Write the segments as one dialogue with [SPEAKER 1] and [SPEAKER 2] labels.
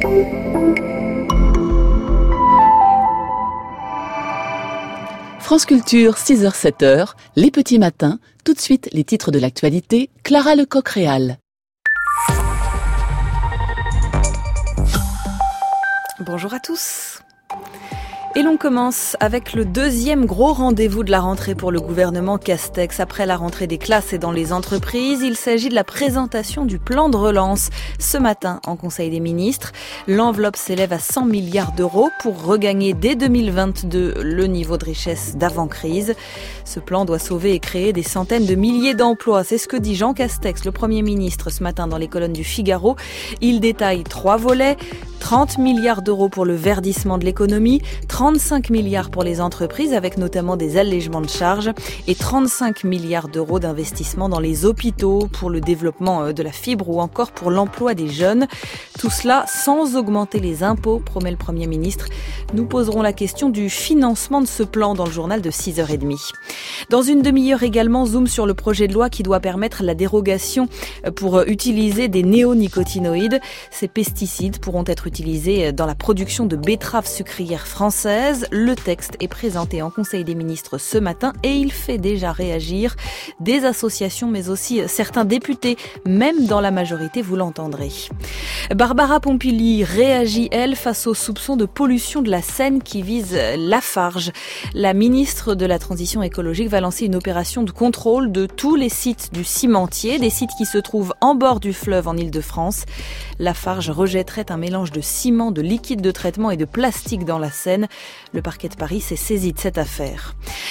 [SPEAKER 1] France Culture, 6h-7h, les petits matins. Tout de suite, les titres de l'actualité. Clara Lecoq-Réal.
[SPEAKER 2] Bonjour à tous. Et l'on commence avec le deuxième gros rendez-vous de la rentrée pour le gouvernement Castex. Après la rentrée des classes et dans les entreprises, il s'agit de la présentation du plan de relance. Ce matin, en Conseil des ministres, l'enveloppe s'élève à 100 milliards d'euros pour regagner dès 2022 le niveau de richesse d'avant-crise. Ce plan doit sauver et créer des centaines de milliers d'emplois. C'est ce que dit Jean Castex, le Premier ministre, ce matin dans les colonnes du Figaro. Il détaille 3 volets. 30 milliards d'euros pour le verdissement de l'économie, 35 milliards pour les entreprises avec notamment des allègements de charges et 35 milliards d'euros d'investissement dans les hôpitaux pour le développement de la fibre ou encore pour l'emploi des jeunes. Tout cela sans augmenter les impôts, promet le Premier ministre. Nous poserons la question du financement de ce plan dans le journal de 6h30. Dans une demi-heure également, zoom sur le projet de loi qui doit permettre la dérogation pour utiliser des néonicotinoïdes. Ces pesticides pourront être utilisés dans la production de betteraves sucrières françaises. Le texte est présenté en Conseil des ministres ce matin et il fait déjà réagir des associations mais aussi certains députés, même dans la majorité, vous l'entendrez. Barbara Pompili réagit, elle, face aux soupçons de pollution de la Seine qui vise Lafarge. La ministre de la Transition écologique va lancer une opération de contrôle de tous les sites du cimentier, des sites qui se trouvent en bord du fleuve en Île-de-France. Lafarge rejetterait un mélange de ciment, de liquide de traitement et de plastique dans la Seine. Le parquet de Paris s'est saisi de cette affaire.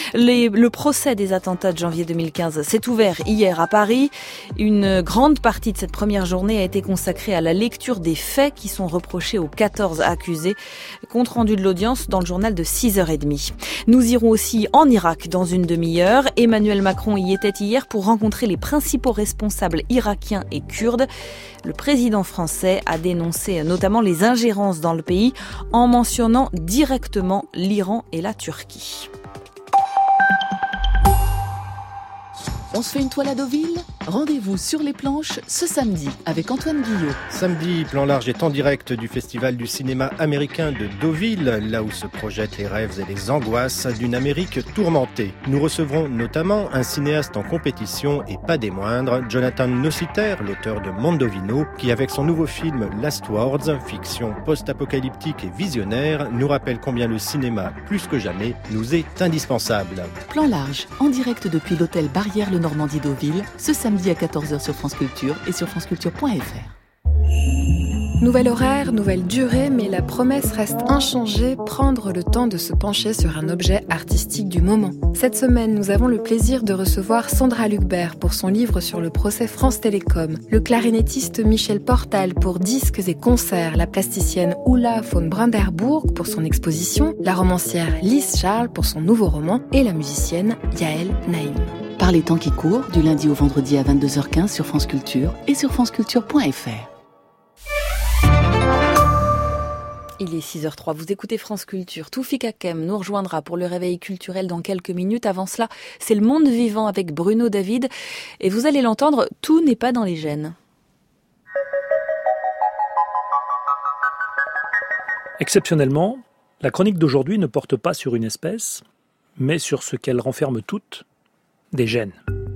[SPEAKER 2] Le procès des attentats de janvier 2015 s'est ouvert hier à Paris. Une grande partie de cette première journée a été consacrée à la lecture des faits qui sont reprochés aux 14 accusés. Compte rendu de l'audience dans le journal de 6h30. Nous irons aussi en Irak dans une demi-heure. Emmanuel Macron y était hier pour rencontrer les principaux responsables irakiens et kurdes. Le président français a dénoncé notamment les ingérences dans le pays en mentionnant directement l'Iran et la Turquie.
[SPEAKER 1] On se fait une toile à Deauville ? Rendez-vous sur les planches ce samedi avec Antoine Guillot.
[SPEAKER 3] Samedi, Plan Large est en direct du Festival du cinéma américain de Deauville, là où se projettent les rêves et les angoisses d'une Amérique tourmentée. Nous recevrons notamment un cinéaste en compétition et pas des moindres, Jonathan Nositer, l'auteur de Mondovino, qui avec son nouveau film Last Words, fiction post-apocalyptique et visionnaire, nous rappelle combien le cinéma, plus que jamais, nous est indispensable.
[SPEAKER 1] Plan Large, en direct depuis l'hôtel Barrière Le Normandie Deauville, ce samedi à 14h sur France Culture et sur franceculture.fr.
[SPEAKER 4] Nouvel horaire, nouvelle durée, mais la promesse reste inchangée, prendre le temps de se pencher sur un objet artistique du moment. Cette semaine, nous avons le plaisir de recevoir Sandra Lucbert pour son livre sur le procès France Télécom, le clarinettiste Michel Portal pour Disques et Concerts, la plasticienne Ulla von Brandenburg pour son exposition, la romancière Lise Charles pour son nouveau roman et la musicienne Yael Naïm.
[SPEAKER 1] Par les temps qui courent, du lundi au vendredi à 22h15 sur France Culture et sur franceculture.fr.
[SPEAKER 2] Il est 6h03, vous écoutez France Culture. Toufik Hakem nous rejoindra pour le réveil culturel dans quelques minutes. Avant cela, c'est le monde vivant avec Bruno David. Et vous allez l'entendre, tout n'est pas dans les gènes.
[SPEAKER 5] Exceptionnellement, la chronique d'aujourd'hui ne porte pas sur une espèce, mais sur ce qu'elle renferme toutes, des gènes.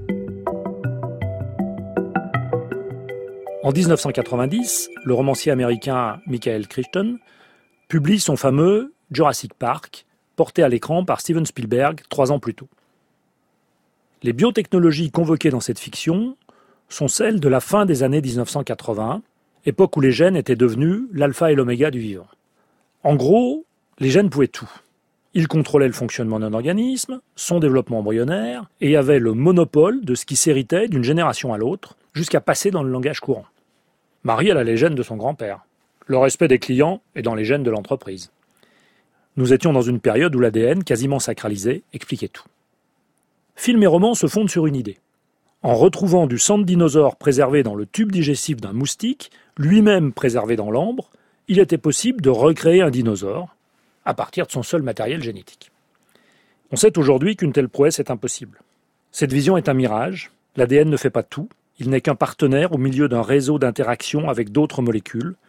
[SPEAKER 5] En 1990, le romancier américain Michael Crichton publie son fameux Jurassic Park, porté à l'écran par Steven Spielberg 3 ans plus tôt. Les biotechnologies convoquées dans cette fiction sont celles de la fin des années 1980, époque où les gènes étaient devenus l'alpha et l'oméga du vivant. En gros, les gènes pouvaient tout. Ils contrôlaient le fonctionnement d'un organisme, son développement embryonnaire, et avaient le monopole de ce qui s'héritait d'une génération à l'autre, jusqu'à passer dans le langage courant. Marie, elle a les gènes de son grand-père. Le respect des clients est dans les gènes de l'entreprise. Nous étions dans une période où l'ADN, quasiment sacralisé, expliquait tout. Film et roman se fondent sur une idée. En retrouvant du sang de dinosaure préservé dans le tube digestif d'un moustique, lui-même préservé dans l'ambre, il était possible de recréer un dinosaure, à partir de son seul matériel génétique. On sait aujourd'hui qu'une telle prouesse est impossible. Cette vision est un mirage, l'ADN ne fait pas tout, il n'est qu'un partenaire au milieu d'un réseau d'interactions avec d'autres molécules,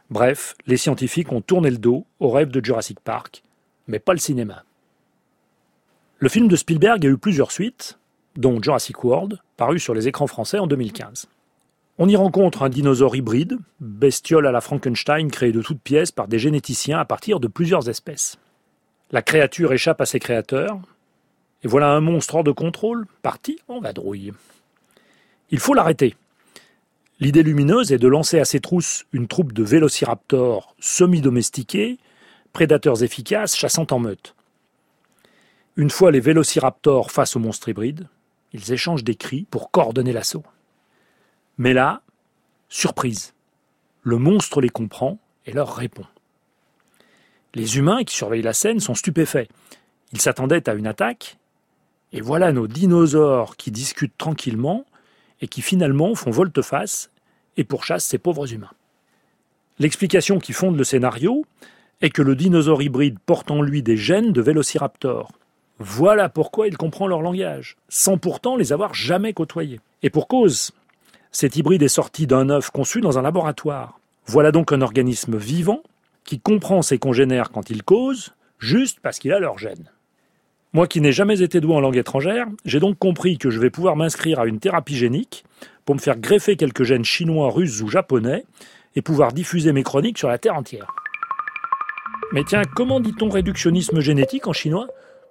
[SPEAKER 5] Bref, les scientifiques ont tourné le dos au rêve de Jurassic Park, mais pas le cinéma. Le film de Spielberg a eu plusieurs suites, dont Jurassic World, paru sur les écrans français en 2015. On y rencontre un dinosaure hybride, bestiole à la Frankenstein créée de toutes pièces par des généticiens à partir de plusieurs espèces. La créature échappe à ses créateurs, et voilà un monstre hors de contrôle, parti en vadrouille. Il faut l'arrêter. L'idée lumineuse est de lancer à ses trousses une troupe de vélociraptors semi-domestiqués, prédateurs efficaces chassant en meute. Une fois les vélociraptors face au monstre hybride, ils échangent des cris pour coordonner l'assaut. Mais là, surprise, le monstre les comprend et leur répond. Les humains qui surveillent la scène sont stupéfaits. Ils s'attendaient à une attaque, et voilà nos dinosaures qui discutent tranquillement et qui finalement font volte-face et pourchassent ces pauvres humains. L'explication qui fonde le scénario est que le dinosaure hybride porte en lui des gènes de vélociraptor. Voilà pourquoi il comprend leur langage, sans pourtant les avoir jamais côtoyés. Et pour cause, cet hybride est sorti d'un œuf conçu dans un laboratoire. Voilà donc un organisme vivant qui comprend ses congénères quand il cause, juste parce qu'il a leurs gènes. Moi qui n'ai jamais été doué en langue étrangère, j'ai donc compris que je vais pouvoir m'inscrire à une thérapie génique pour me faire greffer quelques gènes chinois, russes ou japonais et pouvoir diffuser mes chroniques sur la Terre entière. Mais tiens, comment dit-on réductionnisme génétique en chinois ?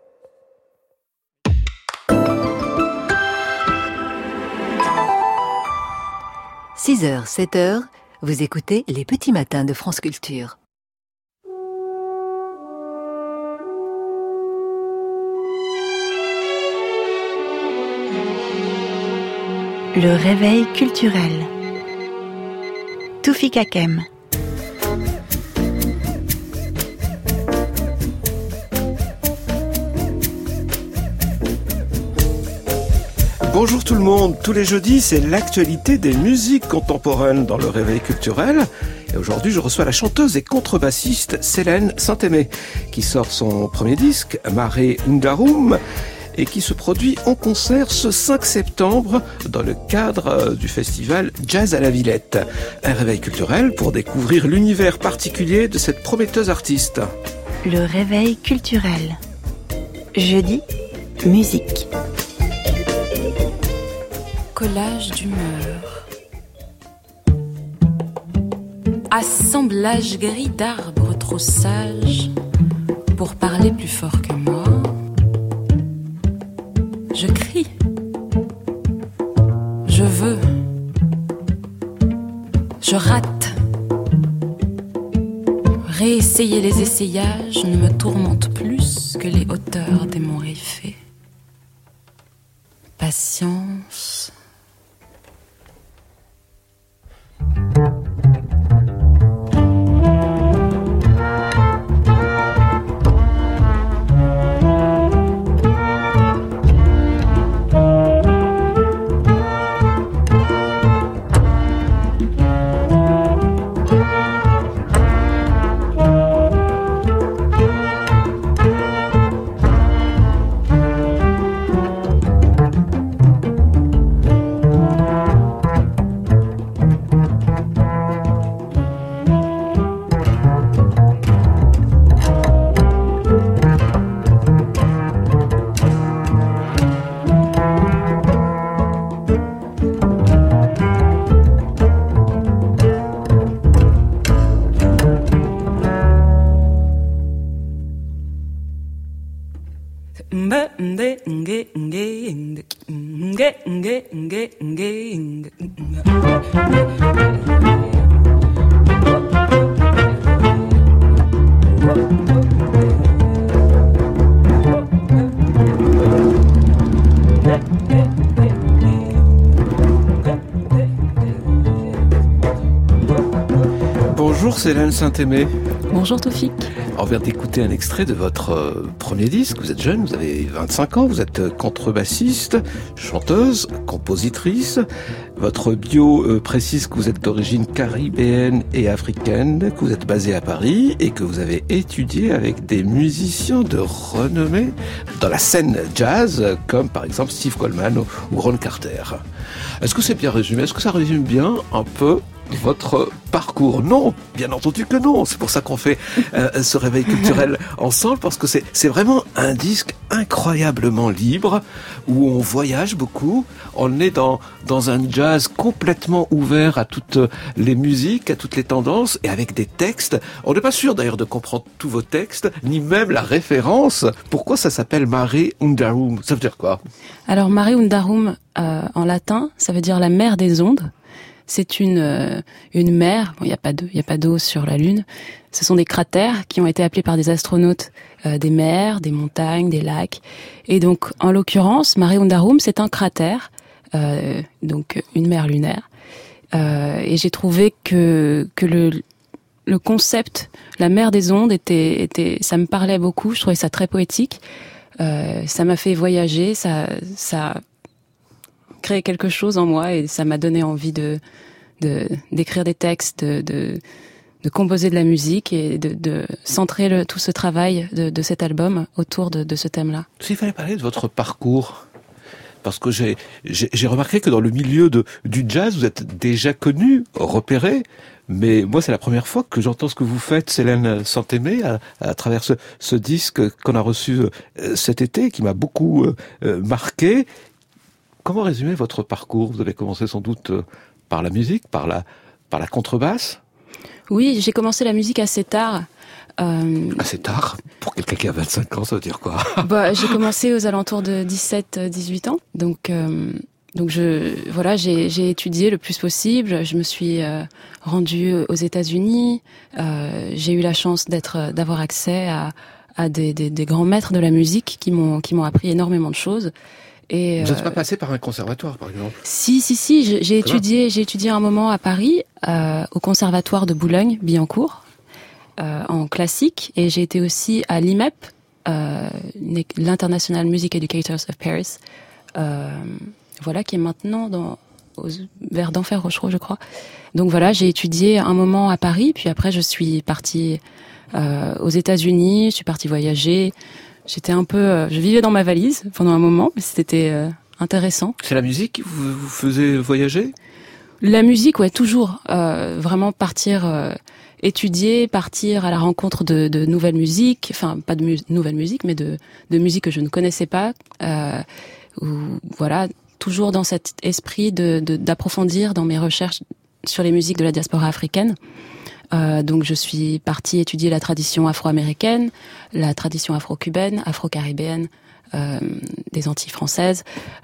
[SPEAKER 6] 6h, 7h, vous écoutez les petits matins de France Culture.
[SPEAKER 7] Le réveil culturel. Toufik Hakem.
[SPEAKER 8] Bonjour tout le monde, tous les jeudis c'est l'actualité des musiques contemporaines dans le réveil culturel. Et aujourd'hui je reçois la chanteuse et contrebassiste Célène Saint-Aimé qui sort son premier disque, Mare Ungarum, et qui se produit en concert ce 5 septembre dans le cadre du festival Jazz à la Villette. Un réveil culturel pour découvrir l'univers particulier de cette prometteuse artiste.
[SPEAKER 7] Le réveil culturel. Jeudi, musique.
[SPEAKER 4] Collage d'humeur. Assemblage gris d'arbres trop sages pour parler plus fort que moi. Je crie. Je veux. Je rate. Réessayer les essayages ne me tourmente plus que les hauteurs des monts Eiffel. Patience.
[SPEAKER 8] Bonjour Célène Saint-Aimé.
[SPEAKER 2] Bonjour Toufik.
[SPEAKER 8] On vient d'écouter un extrait de votre premier disque. Vous êtes jeune, vous avez 25 ans, vous êtes contrebassiste, chanteuse, compositrice. Votre bio précise que vous êtes d'origine caribéenne et africaine, que vous êtes basé à Paris et que vous avez étudié avec des musiciens de renommée dans la scène jazz, comme par exemple Steve Coleman ou Ron Carter. Est-ce que c'est bien résumé ? Est-ce que ça résume bien un peu votre parcours. Non, bien entendu que non. C'est pour ça qu'on fait ce réveil culturel ensemble, parce que c'est vraiment un disque incroyablement libre, où on voyage beaucoup. On est dans un jazz complètement ouvert à toutes les musiques, à toutes les tendances, et avec des textes. On n'est pas sûr d'ailleurs de comprendre tous vos textes, ni même la référence. Pourquoi ça s'appelle Mare Undarum? Ça veut dire quoi?
[SPEAKER 9] Alors Mare Undarum, en latin, ça veut dire la mer des ondes. C'est une mer. Bon, il y a pas d'eau sur la Lune. Ce sont des cratères qui ont été appelés par des astronautes des mers, des montagnes, des lacs. Et donc, en l'occurrence, Mare Undarum, c'est un cratère, donc une mer lunaire. Et j'ai trouvé que le concept, la mer des ondes, ça me parlait beaucoup. Je trouvais ça très poétique. Ça m'a fait voyager. Ça créé quelque chose en moi et ça m'a donné envie d'écrire des textes, de composer de la musique et de centrer tout ce travail de cet album autour de ce thème-là.
[SPEAKER 8] S'il fallait parler de votre parcours, parce que j'ai remarqué que dans le milieu du jazz, vous êtes déjà connu, repéré, mais moi c'est la première fois que j'entends ce que vous faites, Célène Saint-Aimé, à travers ce disque qu'on a reçu cet été, qui m'a beaucoup marqué. Comment résumer votre parcours? Vous avez commencé sans doute par la musique, par la contrebasse?
[SPEAKER 9] Oui, j'ai commencé la musique assez tard.
[SPEAKER 8] Assez tard? Pour quelqu'un qui a 25 ans, ça veut dire quoi?
[SPEAKER 9] J'ai commencé aux alentours de 17-18 ans. Donc j'ai étudié le plus possible. Je me suis rendue aux États-Unis. J'ai eu la chance d'avoir accès à des grands maîtres de la musique qui m'ont appris énormément de choses. Et
[SPEAKER 8] vous n'êtes pas passé par un conservatoire, par exemple?
[SPEAKER 9] Si, j'ai étudié un moment à Paris, au conservatoire de Boulogne-Billancourt, en classique, et j'ai été aussi à l'IMEP, l'International Music Educators of Paris, qui est maintenant vers d'Enfer Rochereau, je crois. Donc voilà, j'ai étudié un moment à Paris, puis après je suis partie aux États-Unis, je suis partie voyager. J'étais je vivais dans ma valise pendant un moment, mais c'était intéressant.
[SPEAKER 8] C'est la musique qui vous faisait voyager?
[SPEAKER 9] La musique, ouais, toujours. Vraiment partir étudier, partir à la rencontre de nouvelles musiques, enfin pas de nouvelles musiques, mais de musiques que je ne connaissais pas. Toujours dans cet esprit d'approfondir dans mes recherches sur les musiques de la diaspora africaine. Donc je suis partie étudier la tradition afro-américaine, la tradition afro-cubaine, afro-caribéenne, des Antilles françaises,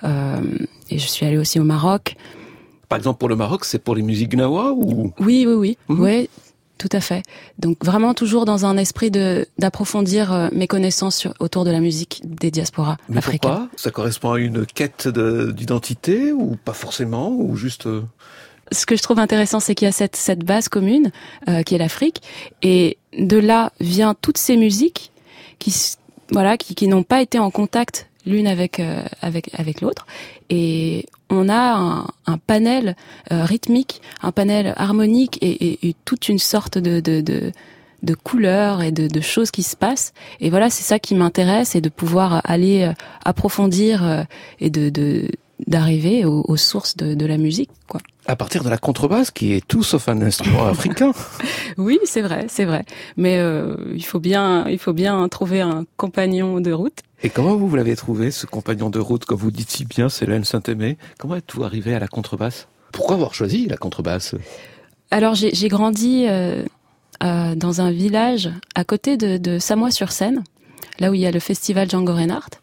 [SPEAKER 9] et je suis allée aussi au Maroc.
[SPEAKER 8] Par exemple, pour le Maroc, c'est pour les musiques gnawa ou? Oui.
[SPEAKER 9] Oui, tout à fait. Donc vraiment toujours dans un esprit d'approfondir mes connaissances autour de la musique des diasporas africaines.
[SPEAKER 8] Pourquoi? Ça correspond à une quête d'identité ou pas forcément, ou juste...
[SPEAKER 9] Ce que je trouve intéressant, c'est qu'il y a cette base commune qui est l'Afrique, et de là vient toutes ces musiques qui n'ont pas été en contact l'une avec l'autre, et on a un panel rythmique, un panel harmonique et toute une sorte de couleurs et de choses qui se passent. Et voilà, c'est ça qui m'intéresse, et de pouvoir aller approfondir et d'arriver aux sources de la musique, quoi.
[SPEAKER 8] À partir de la contrebasse, qui est tout sauf un instrument africain.
[SPEAKER 9] Oui, c'est vrai. Mais il faut bien trouver un compagnon de route.
[SPEAKER 8] Et comment vous l'avez trouvé, ce compagnon de route, comme vous dites si bien, Célène Saint-Aimé? Comment êtes-vous arrivé à la contrebasse? Pourquoi avoir choisi la contrebasse? Alors,
[SPEAKER 9] j'ai grandi dans un village à côté de Samois-sur-Seine, là où il y a le festival Django Reinhardt,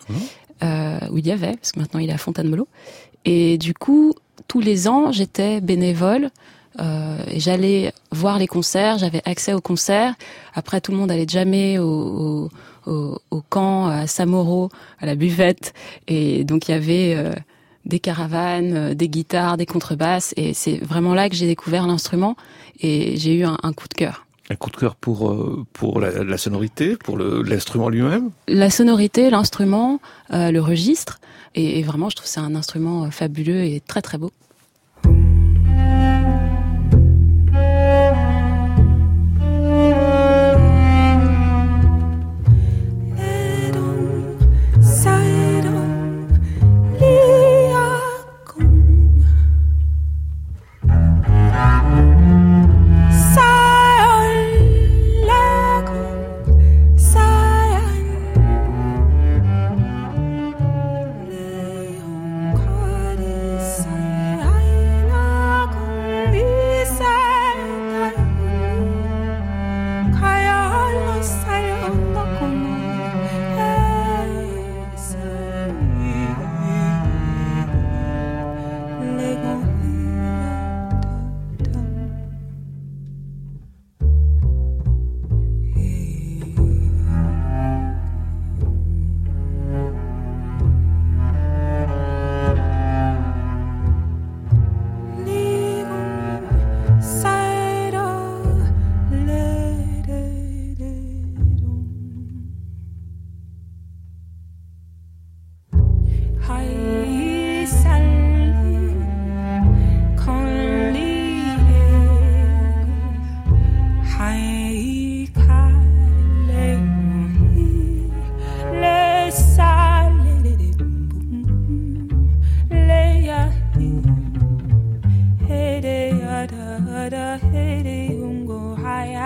[SPEAKER 9] où il y avait, parce que maintenant il est à Fontainebleau. Et du coup, tous les ans, j'étais bénévole, et j'allais voir les concerts, j'avais accès aux concerts. Après, tout le monde allait jammer au camp, à Samoro, à la buvette. Et donc, il y avait des caravanes, des guitares, des contrebasses. Et c'est vraiment là que j'ai découvert l'instrument, et j'ai eu un coup de cœur.
[SPEAKER 8] Un coup de cœur pour la sonorité, pour l'instrument lui-même? La
[SPEAKER 9] sonorité, l'instrument, le registre. Et vraiment, je trouve que c'est un instrument fabuleux et très très beau.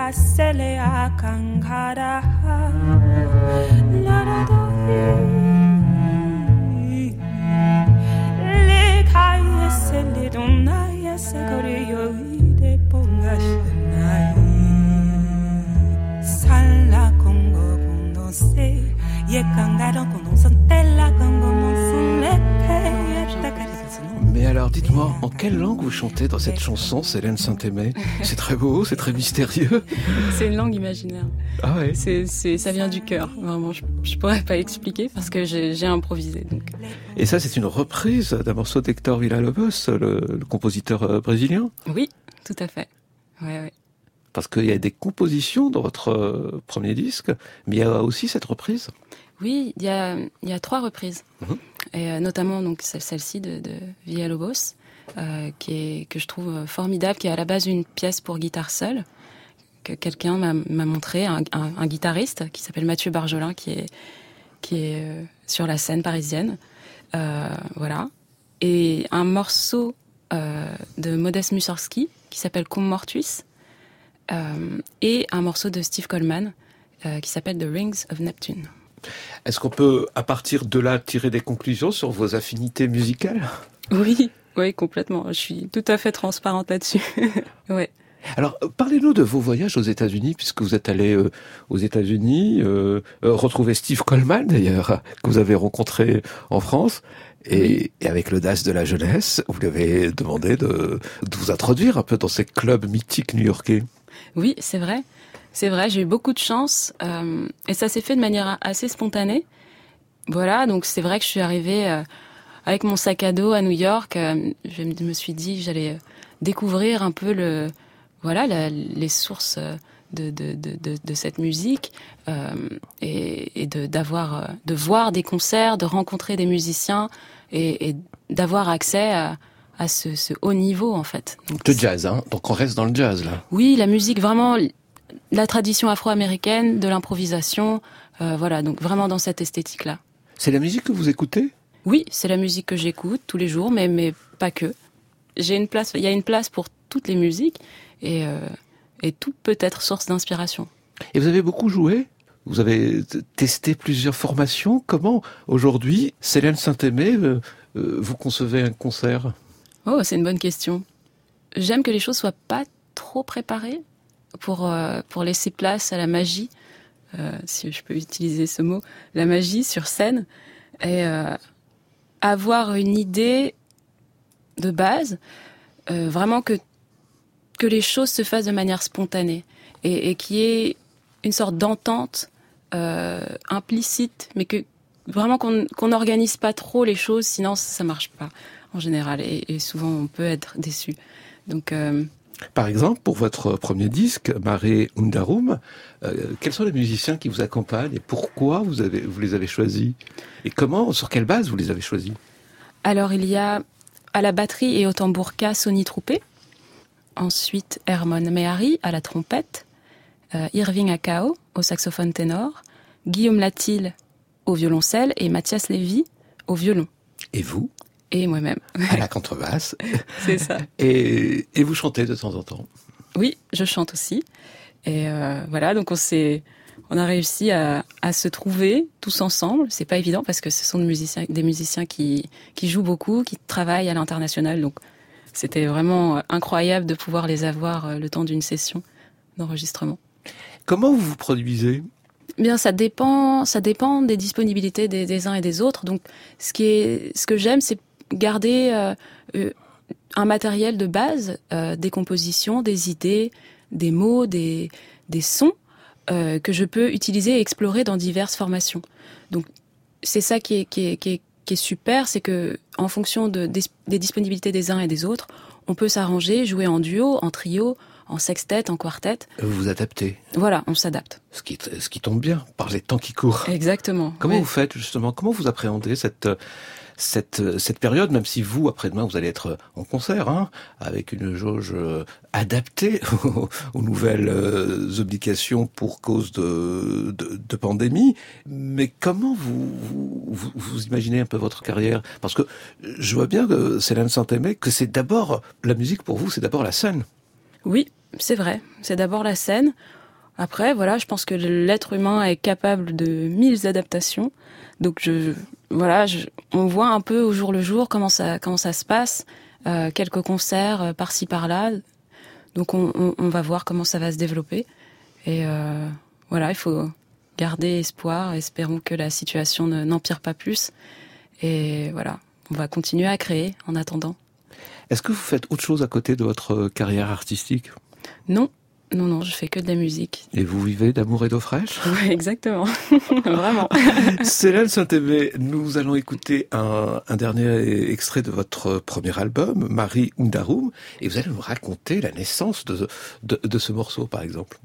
[SPEAKER 8] Mais alors, dites-moi, en quelle langue vous chantez dans cette chanson, Célène Saint-Aimé? C'est très beau, c'est très mystérieux.
[SPEAKER 9] C'est une langue imaginaire.
[SPEAKER 8] Ah ouais.
[SPEAKER 9] Ça vient du cœur. Vraiment, je pourrais pas expliquer parce que j'ai improvisé. Donc.
[SPEAKER 8] Et ça, c'est une reprise d'un morceau d'Hector Villa-Lobos, le compositeur brésilien?
[SPEAKER 9] Oui, tout à fait. Ouais.
[SPEAKER 8] Parce qu'il y a des compositions dans votre premier disque, mais il y a aussi cette reprise.
[SPEAKER 9] Oui, il y a 3 reprises. Et notamment donc celle-ci de Villa-Lobos, que je trouve formidable, qui est à la base une pièce pour guitare seule, que quelqu'un m'a montré, un guitariste qui s'appelle Mathieu Barjolin, qui est sur la scène parisienne. Voilà. Et un morceau de Modeste Mussorgsky, qui s'appelle Cum Mortuis, et un morceau de Steve Coleman, qui s'appelle The Rings of Neptune.
[SPEAKER 8] Est-ce qu'on peut, à partir de là, tirer des conclusions sur vos affinités musicales?
[SPEAKER 9] Oui, complètement. Je suis tout à fait transparente là-dessus. Ouais.
[SPEAKER 8] Alors, parlez-nous de vos voyages aux États-Unis, puisque vous êtes allé aux États-Unis, retrouver Steve Coleman, d'ailleurs, que vous avez rencontré en France, et avec l'audace de la jeunesse, vous lui avez demandé de vous introduire un peu dans ces clubs mythiques new-yorkais.
[SPEAKER 9] Oui, c'est vrai. C'est vrai, j'ai eu beaucoup de chance et ça s'est fait de manière assez spontanée. Voilà, donc c'est vrai que je suis arrivée avec mon sac à dos à New York. Je me suis dit j'allais découvrir un peu les sources de cette musique et de voir des concerts, de rencontrer des musiciens et d'avoir accès à ce haut niveau en fait. Donc,
[SPEAKER 8] de jazz, hein. Donc on reste dans le jazz là.
[SPEAKER 9] Oui, la musique vraiment. La tradition afro-américaine, de l'improvisation, voilà, donc vraiment dans cette esthétique-là.
[SPEAKER 8] C'est la musique que vous écoutez?
[SPEAKER 9] Oui, c'est la musique que j'écoute tous les jours, mais pas que. Il y a une place pour toutes les musiques et tout peut être source d'inspiration.
[SPEAKER 8] Et vous avez beaucoup joué? Vous avez testé plusieurs formations. Comment, aujourd'hui, Célène Saint-Aimé, vous concevez un concert?
[SPEAKER 9] Oh, c'est une bonne question. J'aime que les choses soient pas trop préparées. Pour laisser place à la magie, si je peux utiliser ce mot, la magie sur scène, et avoir une idée de base, vraiment que les choses se fassent de manière spontanée, et qu'il y ait une sorte d'entente implicite, mais que vraiment qu'on n'organise pas trop les choses, sinon ça marche pas en général, et souvent on peut être déçu. Donc
[SPEAKER 8] par exemple, pour votre premier disque, Mare Undarum, quels sont les musiciens qui vous accompagnent et pourquoi vous les avez choisis? Et comment, sur quelle base vous les avez choisis?
[SPEAKER 9] Alors, il y a à la batterie et au tambourka Sonny Troupé, ensuite Hermon Mehari à la trompette, Irving Akao au saxophone ténor, Guillaume Latil au violoncelle et Mathias Lévy au violon.
[SPEAKER 8] Et vous?
[SPEAKER 9] Et moi-même.
[SPEAKER 8] À la contrebasse.
[SPEAKER 9] C'est ça.
[SPEAKER 8] Et vous chantez de temps en temps? Oui,
[SPEAKER 9] je chante aussi. Et voilà, donc on a réussi à se trouver tous ensemble. C'est pas évident parce que ce sont des musiciens qui jouent beaucoup, qui travaillent à l'international. Donc c'était vraiment incroyable de pouvoir les avoir le temps d'une session d'enregistrement.
[SPEAKER 8] Comment vous vous produisez?
[SPEAKER 9] Bien, ça dépend des disponibilités des uns et des autres. Donc ce que j'aime, c'est garder un matériel de base, des compositions, des idées, des mots, des sons que je peux utiliser et explorer dans diverses formations. Donc c'est ça qui est super, c'est que en fonction des disponibilités des uns et des autres, on peut s'arranger, jouer en duo, en trio, en sextette, en quartet.
[SPEAKER 8] Vous vous adaptez.
[SPEAKER 9] Voilà, on s'adapte.
[SPEAKER 8] Ce qui tombe bien, par les temps qui courent.
[SPEAKER 9] Exactement.
[SPEAKER 8] Comment vous faites justement? Comment vous appréhendez cette période, même si vous, après-demain, vous allez être en concert, hein, avec une jauge adaptée aux nouvelles obligations pour cause de pandémie. Mais comment vous imaginez un peu votre carrière? Parce que je vois bien que Célène Saint-Aimé, que c'est d'abord, la musique pour vous, c'est d'abord la scène.
[SPEAKER 9] Oui, c'est vrai. C'est d'abord la scène. Après, voilà, je pense que l'être humain est capable de 1000 adaptations. Donc, on voit un peu au jour le jour comment ça se passe. Quelques concerts par-ci par-là. Donc, on va voir comment ça va se développer. Et voilà, il faut garder espoir. Espérons que la situation n'empire pas plus. Et voilà, on va continuer à créer en attendant.
[SPEAKER 8] Est-ce que vous faites autre chose à côté de votre carrière artistique ?
[SPEAKER 9] Non, je fais que de la musique.
[SPEAKER 8] Et vous vivez d'amour et d'eau fraîche ?
[SPEAKER 9] Oui, exactement. Vraiment.
[SPEAKER 8] Célène Saint-Aimé, nous allons écouter un dernier extrait de votre premier album, Marie Undarum, et vous allez nous raconter la naissance de ce morceau, par exemple.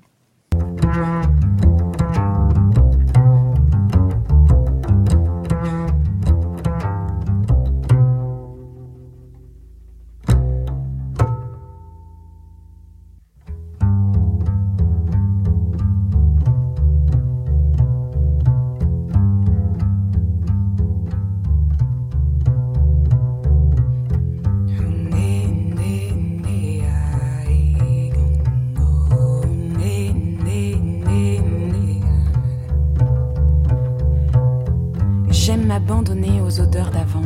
[SPEAKER 10] J'aime m'abandonner aux odeurs d'avant,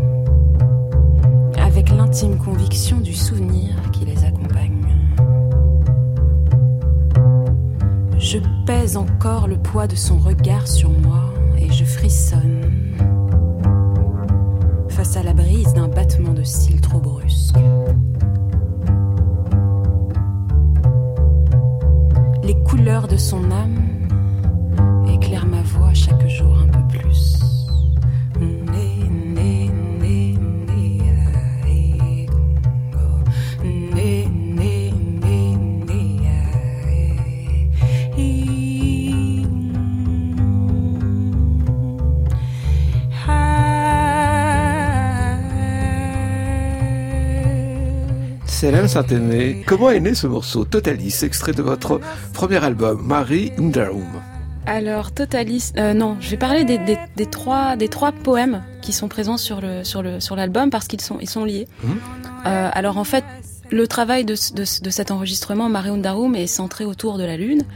[SPEAKER 10] avec l'intime conviction du souvenir qui les accompagne. Je pèse encore le poids de son regard sur moi et je frissonne face à la brise d'un battement de cils trop brusque. Les couleurs de son âme éclairent ma voix chaque jour un peu plus.
[SPEAKER 8] Célène Saint-Aimé, comment est né ce morceau Totalis, extrait de votre premier album, Marie Undarum?
[SPEAKER 9] Alors Totalis, non, je vais parler des trois poèmes qui sont présents sur l'album parce qu'ils sont liés. Alors en fait, le travail de cet enregistrement, Marie Undarum, est centré autour de la Lune.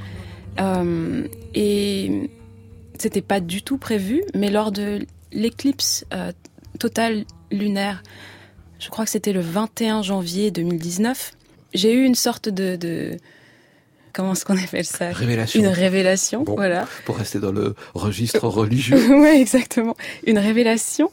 [SPEAKER 9] Et c'était pas du tout prévu, mais lors de l'éclipse totale lunaire, je crois que c'était le 21 janvier 2019, j'ai eu une sorte de comment est-ce qu'on appelle ça ?
[SPEAKER 8] Révélation.
[SPEAKER 9] Une révélation,
[SPEAKER 8] bon,
[SPEAKER 9] voilà.
[SPEAKER 8] Pour rester dans le registre religieux.
[SPEAKER 9] Oui, exactement. Une révélation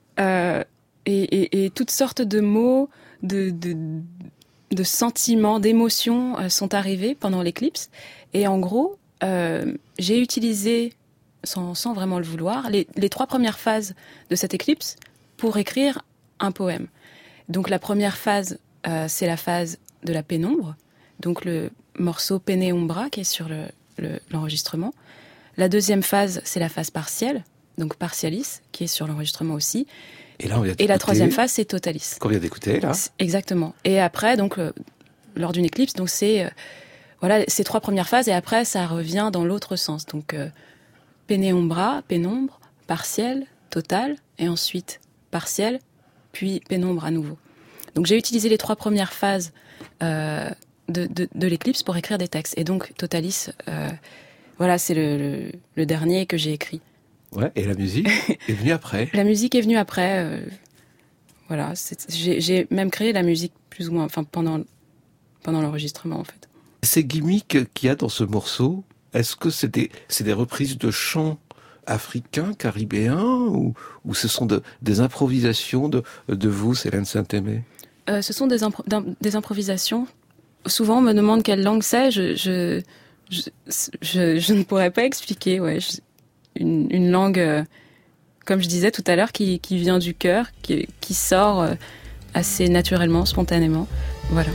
[SPEAKER 9] et toutes sortes de mots, de sentiments, d'émotions sont arrivés pendant l'éclipse. Et en gros, j'ai utilisé, sans vraiment le vouloir, les 3 premières phases de cette éclipse pour écrire un poème. Donc la première phase, c'est la phase de la pénombre, donc le morceau Pene Umbra qui est sur l'enregistrement. La deuxième phase, c'est la phase partielle, donc Partialis, qui est sur l'enregistrement aussi.
[SPEAKER 8] Et là, on vient d'écouter.
[SPEAKER 9] Et la troisième phase, c'est Totalis.
[SPEAKER 8] Qu'on vient d'écouter, là.
[SPEAKER 9] Exactement. Et après, donc, lors d'une éclipse, donc c'est voilà ces 3 premières phases, et après, ça revient dans l'autre sens. Donc, Pene Umbra, pénombre, partiel, total, et ensuite partiel, puis pénombre à nouveau. Donc j'ai utilisé les 3 premières phases de l'éclipse pour écrire des textes. Et donc Totalis, voilà, c'est le dernier que j'ai écrit.
[SPEAKER 8] Ouais, et la musique est venue après.
[SPEAKER 9] La musique est venue après. Voilà, j'ai même créé la musique plus ou moins, enfin pendant l'enregistrement en fait.
[SPEAKER 8] Ces gimmicks qu'il y a dans ce morceau, est-ce que c'est des reprises de chants africains, caribéens, ou ce sont des improvisations de vous, Célène Saint-Aimé?
[SPEAKER 9] Ce sont des improvisations. Souvent, on me demande quelle langue c'est. Je ne pourrais pas expliquer. Ouais, une langue, comme je disais tout à l'heure, qui vient du cœur, qui sort assez naturellement, spontanément. Voilà.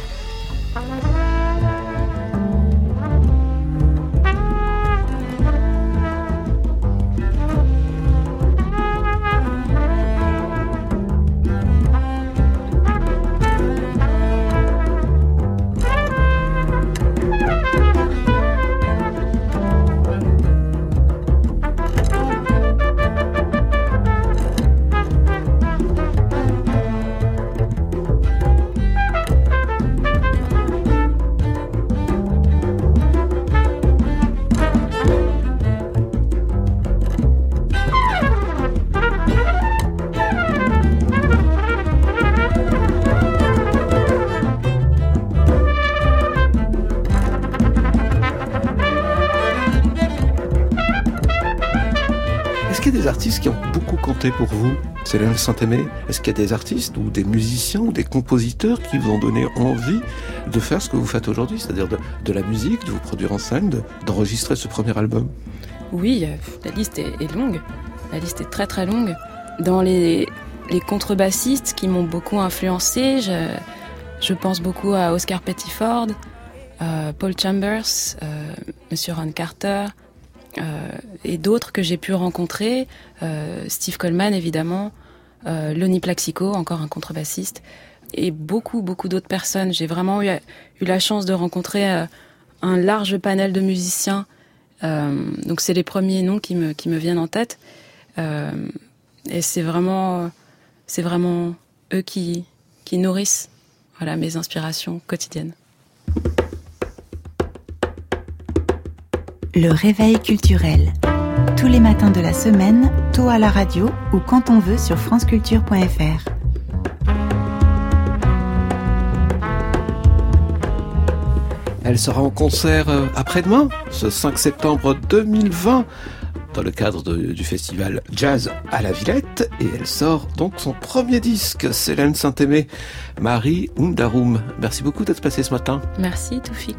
[SPEAKER 8] des artistes qui ont beaucoup compté pour vous, Célène Saint-Aimé? Est-ce qu'il y a des artistes ou des musiciens ou des compositeurs qui vous ont donné envie de faire ce que vous faites aujourd'hui, c'est-à-dire de la musique, de vous produire en scène, d'enregistrer ce premier album?
[SPEAKER 9] Oui, la liste est longue. La liste est très très longue. Dans les contrebassistes qui m'ont beaucoup influencé, je pense beaucoup à Oscar Pettiford, Paul Chambers, Monsieur Ron Carter, et d'autres que j'ai pu rencontrer, Steve Coleman évidemment, Lonnie Plaxico, encore un contrebassiste, et beaucoup d'autres personnes. J'ai vraiment eu la chance de rencontrer un large panel de musiciens. Donc c'est les premiers noms qui me viennent en tête, et c'est vraiment eux qui nourrissent mes inspirations quotidiennes.
[SPEAKER 7] Le réveil culturel. Tous les matins de la semaine, tôt à la radio ou quand on veut sur franceculture.fr.
[SPEAKER 8] Elle sera en concert après-demain, ce 5 septembre 2020, dans le cadre du festival Jazz à la Villette, et elle sort donc son premier disque, Célène Saint-Aimé, Marie Undarum. Merci beaucoup d'être passé ce matin.
[SPEAKER 9] Merci Toufik.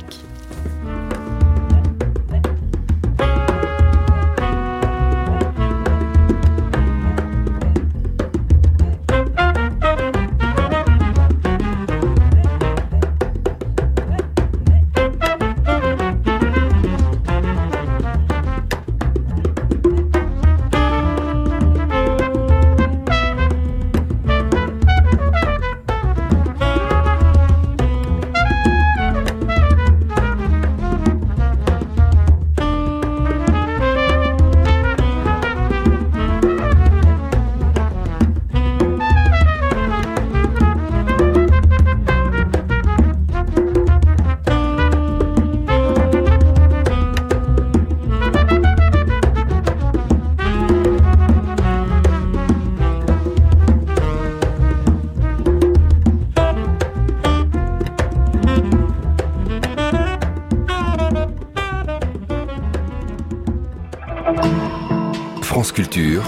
[SPEAKER 11] France Culture,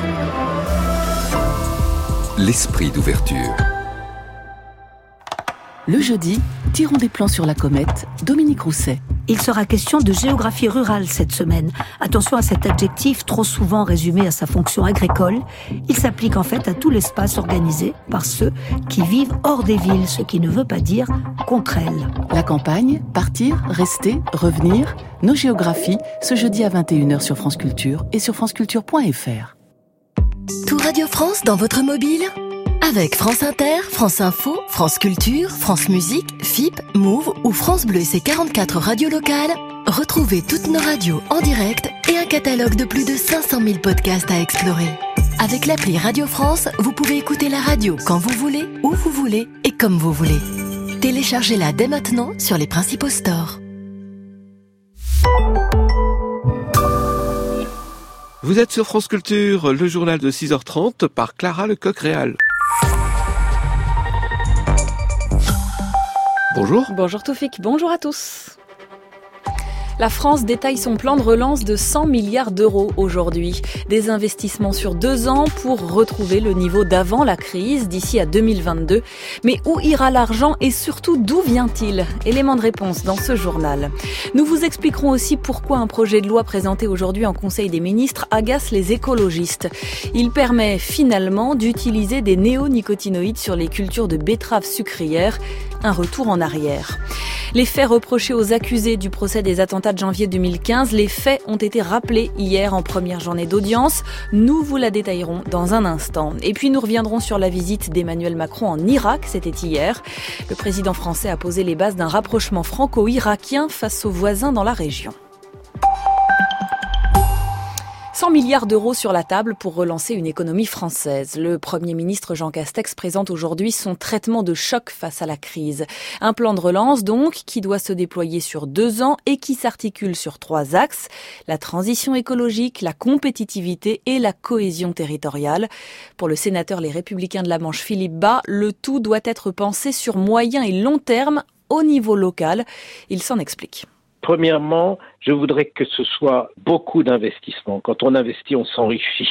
[SPEAKER 11] l'esprit d'ouverture.
[SPEAKER 1] Le jeudi, tirons des plans sur la comète, Dominique Rousset.
[SPEAKER 12] Il sera question de géographie rurale cette semaine. Attention à cet adjectif trop souvent résumé à sa fonction agricole. Il s'applique en fait à tout l'espace organisé par ceux qui vivent hors des villes, ce qui ne veut pas dire contre elles.
[SPEAKER 1] La campagne, partir, rester, revenir, nos géographies, ce jeudi à 21h sur France Culture et sur franceculture.fr.
[SPEAKER 13] Tout Radio France dans votre mobile ? Avec France Inter, France Info, France Culture, France Musique, FIP, Move ou France Bleu et ses 44 radios locales, retrouvez toutes nos radios en direct et un catalogue de plus de 500 000 podcasts à explorer. Avec l'appli Radio France, vous pouvez écouter la radio quand vous voulez, où vous voulez et comme vous voulez. Téléchargez-la dès maintenant sur les principaux stores.
[SPEAKER 8] Vous êtes sur France Culture, le journal de 6h30 par Clara Lecoq-Réal. Bonjour.
[SPEAKER 2] Bonjour Toufik, bonjour à tous. La France détaille son plan de relance de 100 milliards d'euros aujourd'hui. Des investissements sur 2 ans pour retrouver le niveau d'avant la crise d'ici à 2022. Mais où ira l'argent et surtout d'où vient-il ? Élément de réponse dans ce journal. Nous vous expliquerons aussi pourquoi un projet de loi présenté aujourd'hui en Conseil des ministres agace les écologistes. Il permet finalement d'utiliser des néonicotinoïdes sur les cultures de betteraves sucrières. Un retour en arrière. Les faits reprochés aux accusés du procès des attentats de janvier 2015, les faits ont été rappelés hier en première journée d'audience. Nous vous la détaillerons dans un instant. Et puis nous reviendrons sur la visite d'Emmanuel Macron en Irak, c'était hier. Le président français a posé les bases d'un rapprochement franco-irakien face aux voisins dans la région. 100 milliards d'euros sur la table pour relancer une économie française. Le Premier ministre Jean Castex présente aujourd'hui son traitement de choc face à la crise. Un plan de relance donc qui doit se déployer sur 2 ans et qui s'articule sur 3 axes. La transition écologique, la compétitivité et la cohésion territoriale. Pour le sénateur Les Républicains de la Manche Philippe Bas, le tout doit être pensé sur moyen et long terme au niveau local. Il s'en explique.
[SPEAKER 14] Premièrement, je voudrais que ce soit beaucoup d'investissements. Quand on investit, on s'enrichit.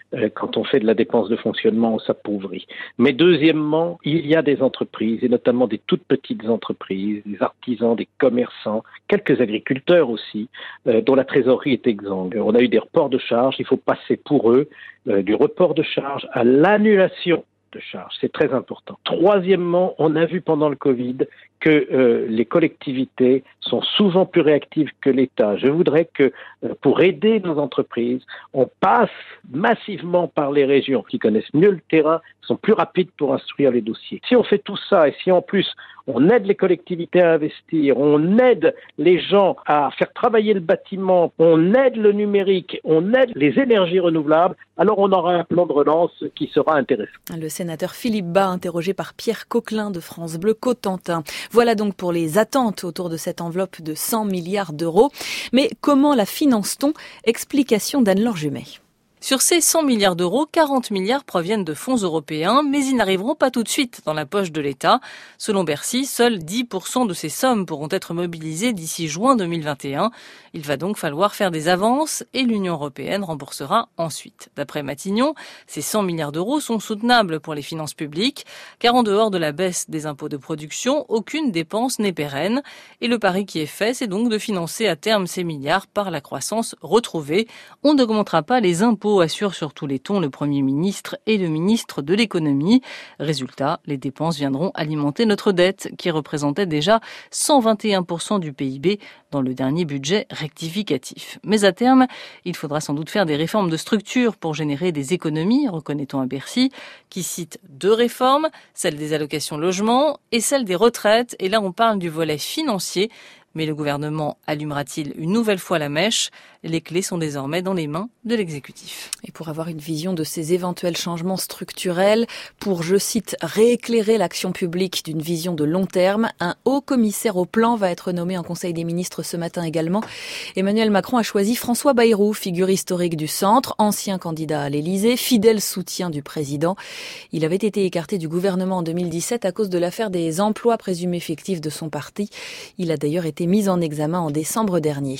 [SPEAKER 14] quand on fait de la dépense de fonctionnement, on s'appauvrit. Mais deuxièmement, il y a des entreprises, et notamment des toutes petites entreprises, des artisans, des commerçants, quelques agriculteurs aussi, dont la trésorerie est exsangue. On a eu des reports de charges, il faut passer pour eux du report de charges à l'annulation de charges. C'est très important. Troisièmement, on a vu pendant le Covid que les collectivités sont souvent plus réactives que l'État. Je voudrais que pour aider nos entreprises, on passe massivement par les régions qui connaissent mieux le terrain, sont plus rapides pour instruire les dossiers. Si on fait tout ça et si en plus on aide les collectivités à investir, on aide les gens à faire travailler le bâtiment, on aide le numérique, on aide les énergies renouvelables, alors on aura un plan de relance qui sera intéressant.
[SPEAKER 2] Le sénateur Philippe Bas, interrogé par Pierre Coquelin de France Bleu Cotentin. Voilà donc pour les attentes autour de cette enveloppe de 100 milliards d'euros. Mais comment la finance-t-on ? Explication d'Anne-Laure Jumet.
[SPEAKER 15] Sur ces 100 milliards d'euros, 40 milliards proviennent de fonds européens, mais ils n'arriveront pas tout de suite dans la poche de l'État. Selon Bercy, seuls 10% de ces sommes pourront être mobilisées d'ici juin 2021. Il va donc falloir faire des avances et l'Union européenne remboursera ensuite. D'après Matignon, ces 100 milliards d'euros sont soutenables pour les finances publiques, car en dehors de la baisse des impôts de production, aucune dépense n'est pérenne. Et le pari qui est fait, c'est donc de financer à terme ces milliards par la croissance retrouvée. On n'augmentera pas les impôts, assure sur tous les tons le Premier ministre et le ministre de l'économie. Résultat, les dépenses viendront alimenter notre dette qui représentait déjà 121% du PIB dans le dernier budget rectificatif. Mais à terme, il faudra sans doute faire des réformes de structure pour générer des économies, reconnaît-on à Bercy, qui cite 2 réformes, celle des allocations logement et celle des retraites. Et là, on parle du volet financier. Mais le gouvernement allumera-t-il une nouvelle fois la mèche ? Les clés sont désormais dans les mains de l'exécutif.
[SPEAKER 2] Et pour avoir une vision de ces éventuels changements structurels, pour, je cite, rééclairer l'action publique d'une vision de long terme, un haut commissaire au plan va être nommé en Conseil des ministres ce matin également. Emmanuel Macron a choisi François Bayrou, figure historique du centre, ancien candidat à l'Élysée, fidèle soutien du président. Il avait été écarté du gouvernement en 2017 à cause de l'affaire des emplois présumés fictifs de son parti. Il a d'ailleurs été mis en examen en décembre dernier.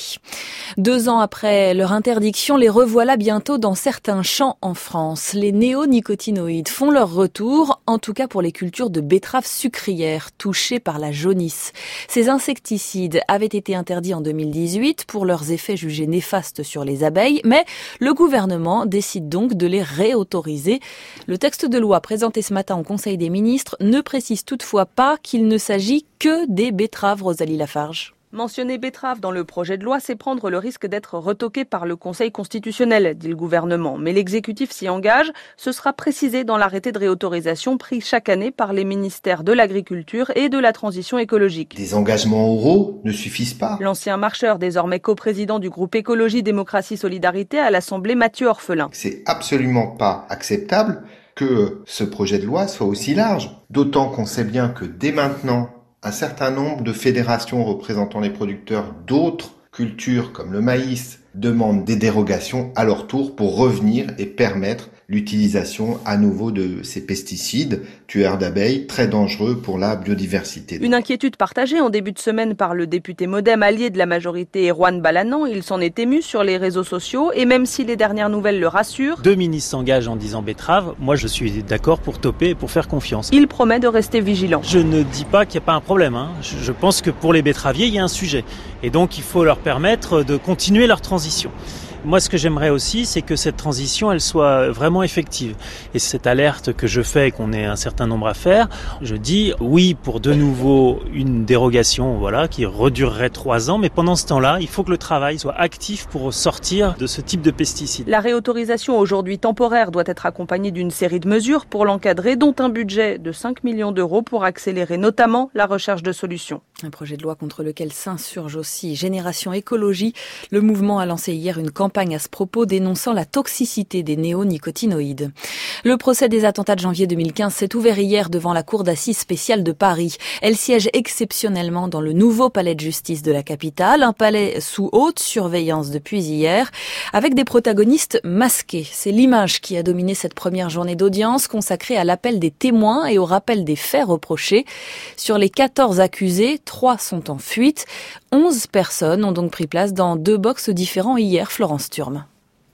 [SPEAKER 2] 2 ans après leur interdiction, les revoilà bientôt dans certains champs en France. Les néonicotinoïdes font leur retour, en tout cas pour les cultures de betteraves sucrières touchées par la jaunisse. Ces insecticides avaient été interdits en 2018 pour leurs effets jugés néfastes sur les abeilles, mais le gouvernement décide donc de les réautoriser. Le texte de loi présenté ce matin au Conseil des ministres ne précise toutefois pas qu'il ne s'agit que des betteraves, Rosalie Lafarge.
[SPEAKER 16] Mentionner betterave dans le projet de loi, c'est prendre le risque d'être retoqué par le Conseil constitutionnel, dit le gouvernement. Mais l'exécutif s'y engage. Ce sera précisé dans l'arrêté de réautorisation pris chaque année par les ministères de l'Agriculture et de la Transition écologique.
[SPEAKER 17] Des engagements oraux ne suffisent pas.
[SPEAKER 16] L'ancien marcheur, désormais coprésident du groupe Écologie, Démocratie, Solidarité à l'Assemblée, Mathieu Orphelin.
[SPEAKER 17] C'est absolument pas acceptable que ce projet de loi soit aussi large. D'autant qu'on sait bien que dès maintenant, un certain nombre de fédérations représentant les producteurs d'autres cultures comme le maïs demandent des dérogations à leur tour pour revenir et permettre l'utilisation à nouveau de ces pesticides tueurs d'abeilles très dangereux pour la biodiversité.
[SPEAKER 16] Une inquiétude partagée en début de semaine par le député MoDem allié de la majorité Erwan Balanant. Il s'en est ému sur les réseaux sociaux et même si les dernières nouvelles le rassurent,
[SPEAKER 18] 2 ministres s'engagent en disant betterave, moi je suis d'accord pour toper et pour faire confiance.
[SPEAKER 16] Il promet de rester vigilant.
[SPEAKER 18] Je ne dis pas qu'il n'y a pas un problème, Je pense que pour les betteraviers il y a un sujet et donc il faut leur permettre de continuer leur transition. Moi, ce que j'aimerais aussi, c'est que cette transition, elle soit vraiment effective. Et cette alerte que je fais, qu'on ait un certain nombre à faire, je dis oui pour de nouveau une dérogation, qui redurerait 3 ans. Mais pendant ce temps-là, il faut que le travail soit actif pour sortir de ce type de pesticides.
[SPEAKER 16] La réautorisation aujourd'hui temporaire doit être accompagnée d'une série de mesures pour l'encadrer, dont un budget de 5 millions d'euros pour accélérer notamment la recherche de solutions.
[SPEAKER 2] Un projet de loi contre lequel s'insurge aussi Génération Écologie. Le mouvement a lancé hier une campagne à ce propos dénonçant la toxicité des néonicotinoïdes. Le procès des attentats de janvier 2015 s'est ouvert hier devant la Cour d'assises spéciale de Paris. Elle siège exceptionnellement dans le nouveau palais de justice de la capitale, un palais sous haute surveillance depuis hier, avec des protagonistes masqués. C'est l'image qui a dominé cette première journée d'audience consacrée à l'appel des témoins et au rappel des faits reprochés. Sur les 14 accusés, 3 sont en fuite. 11 personnes ont donc pris place dans 2 box différents hier, Florence Turme.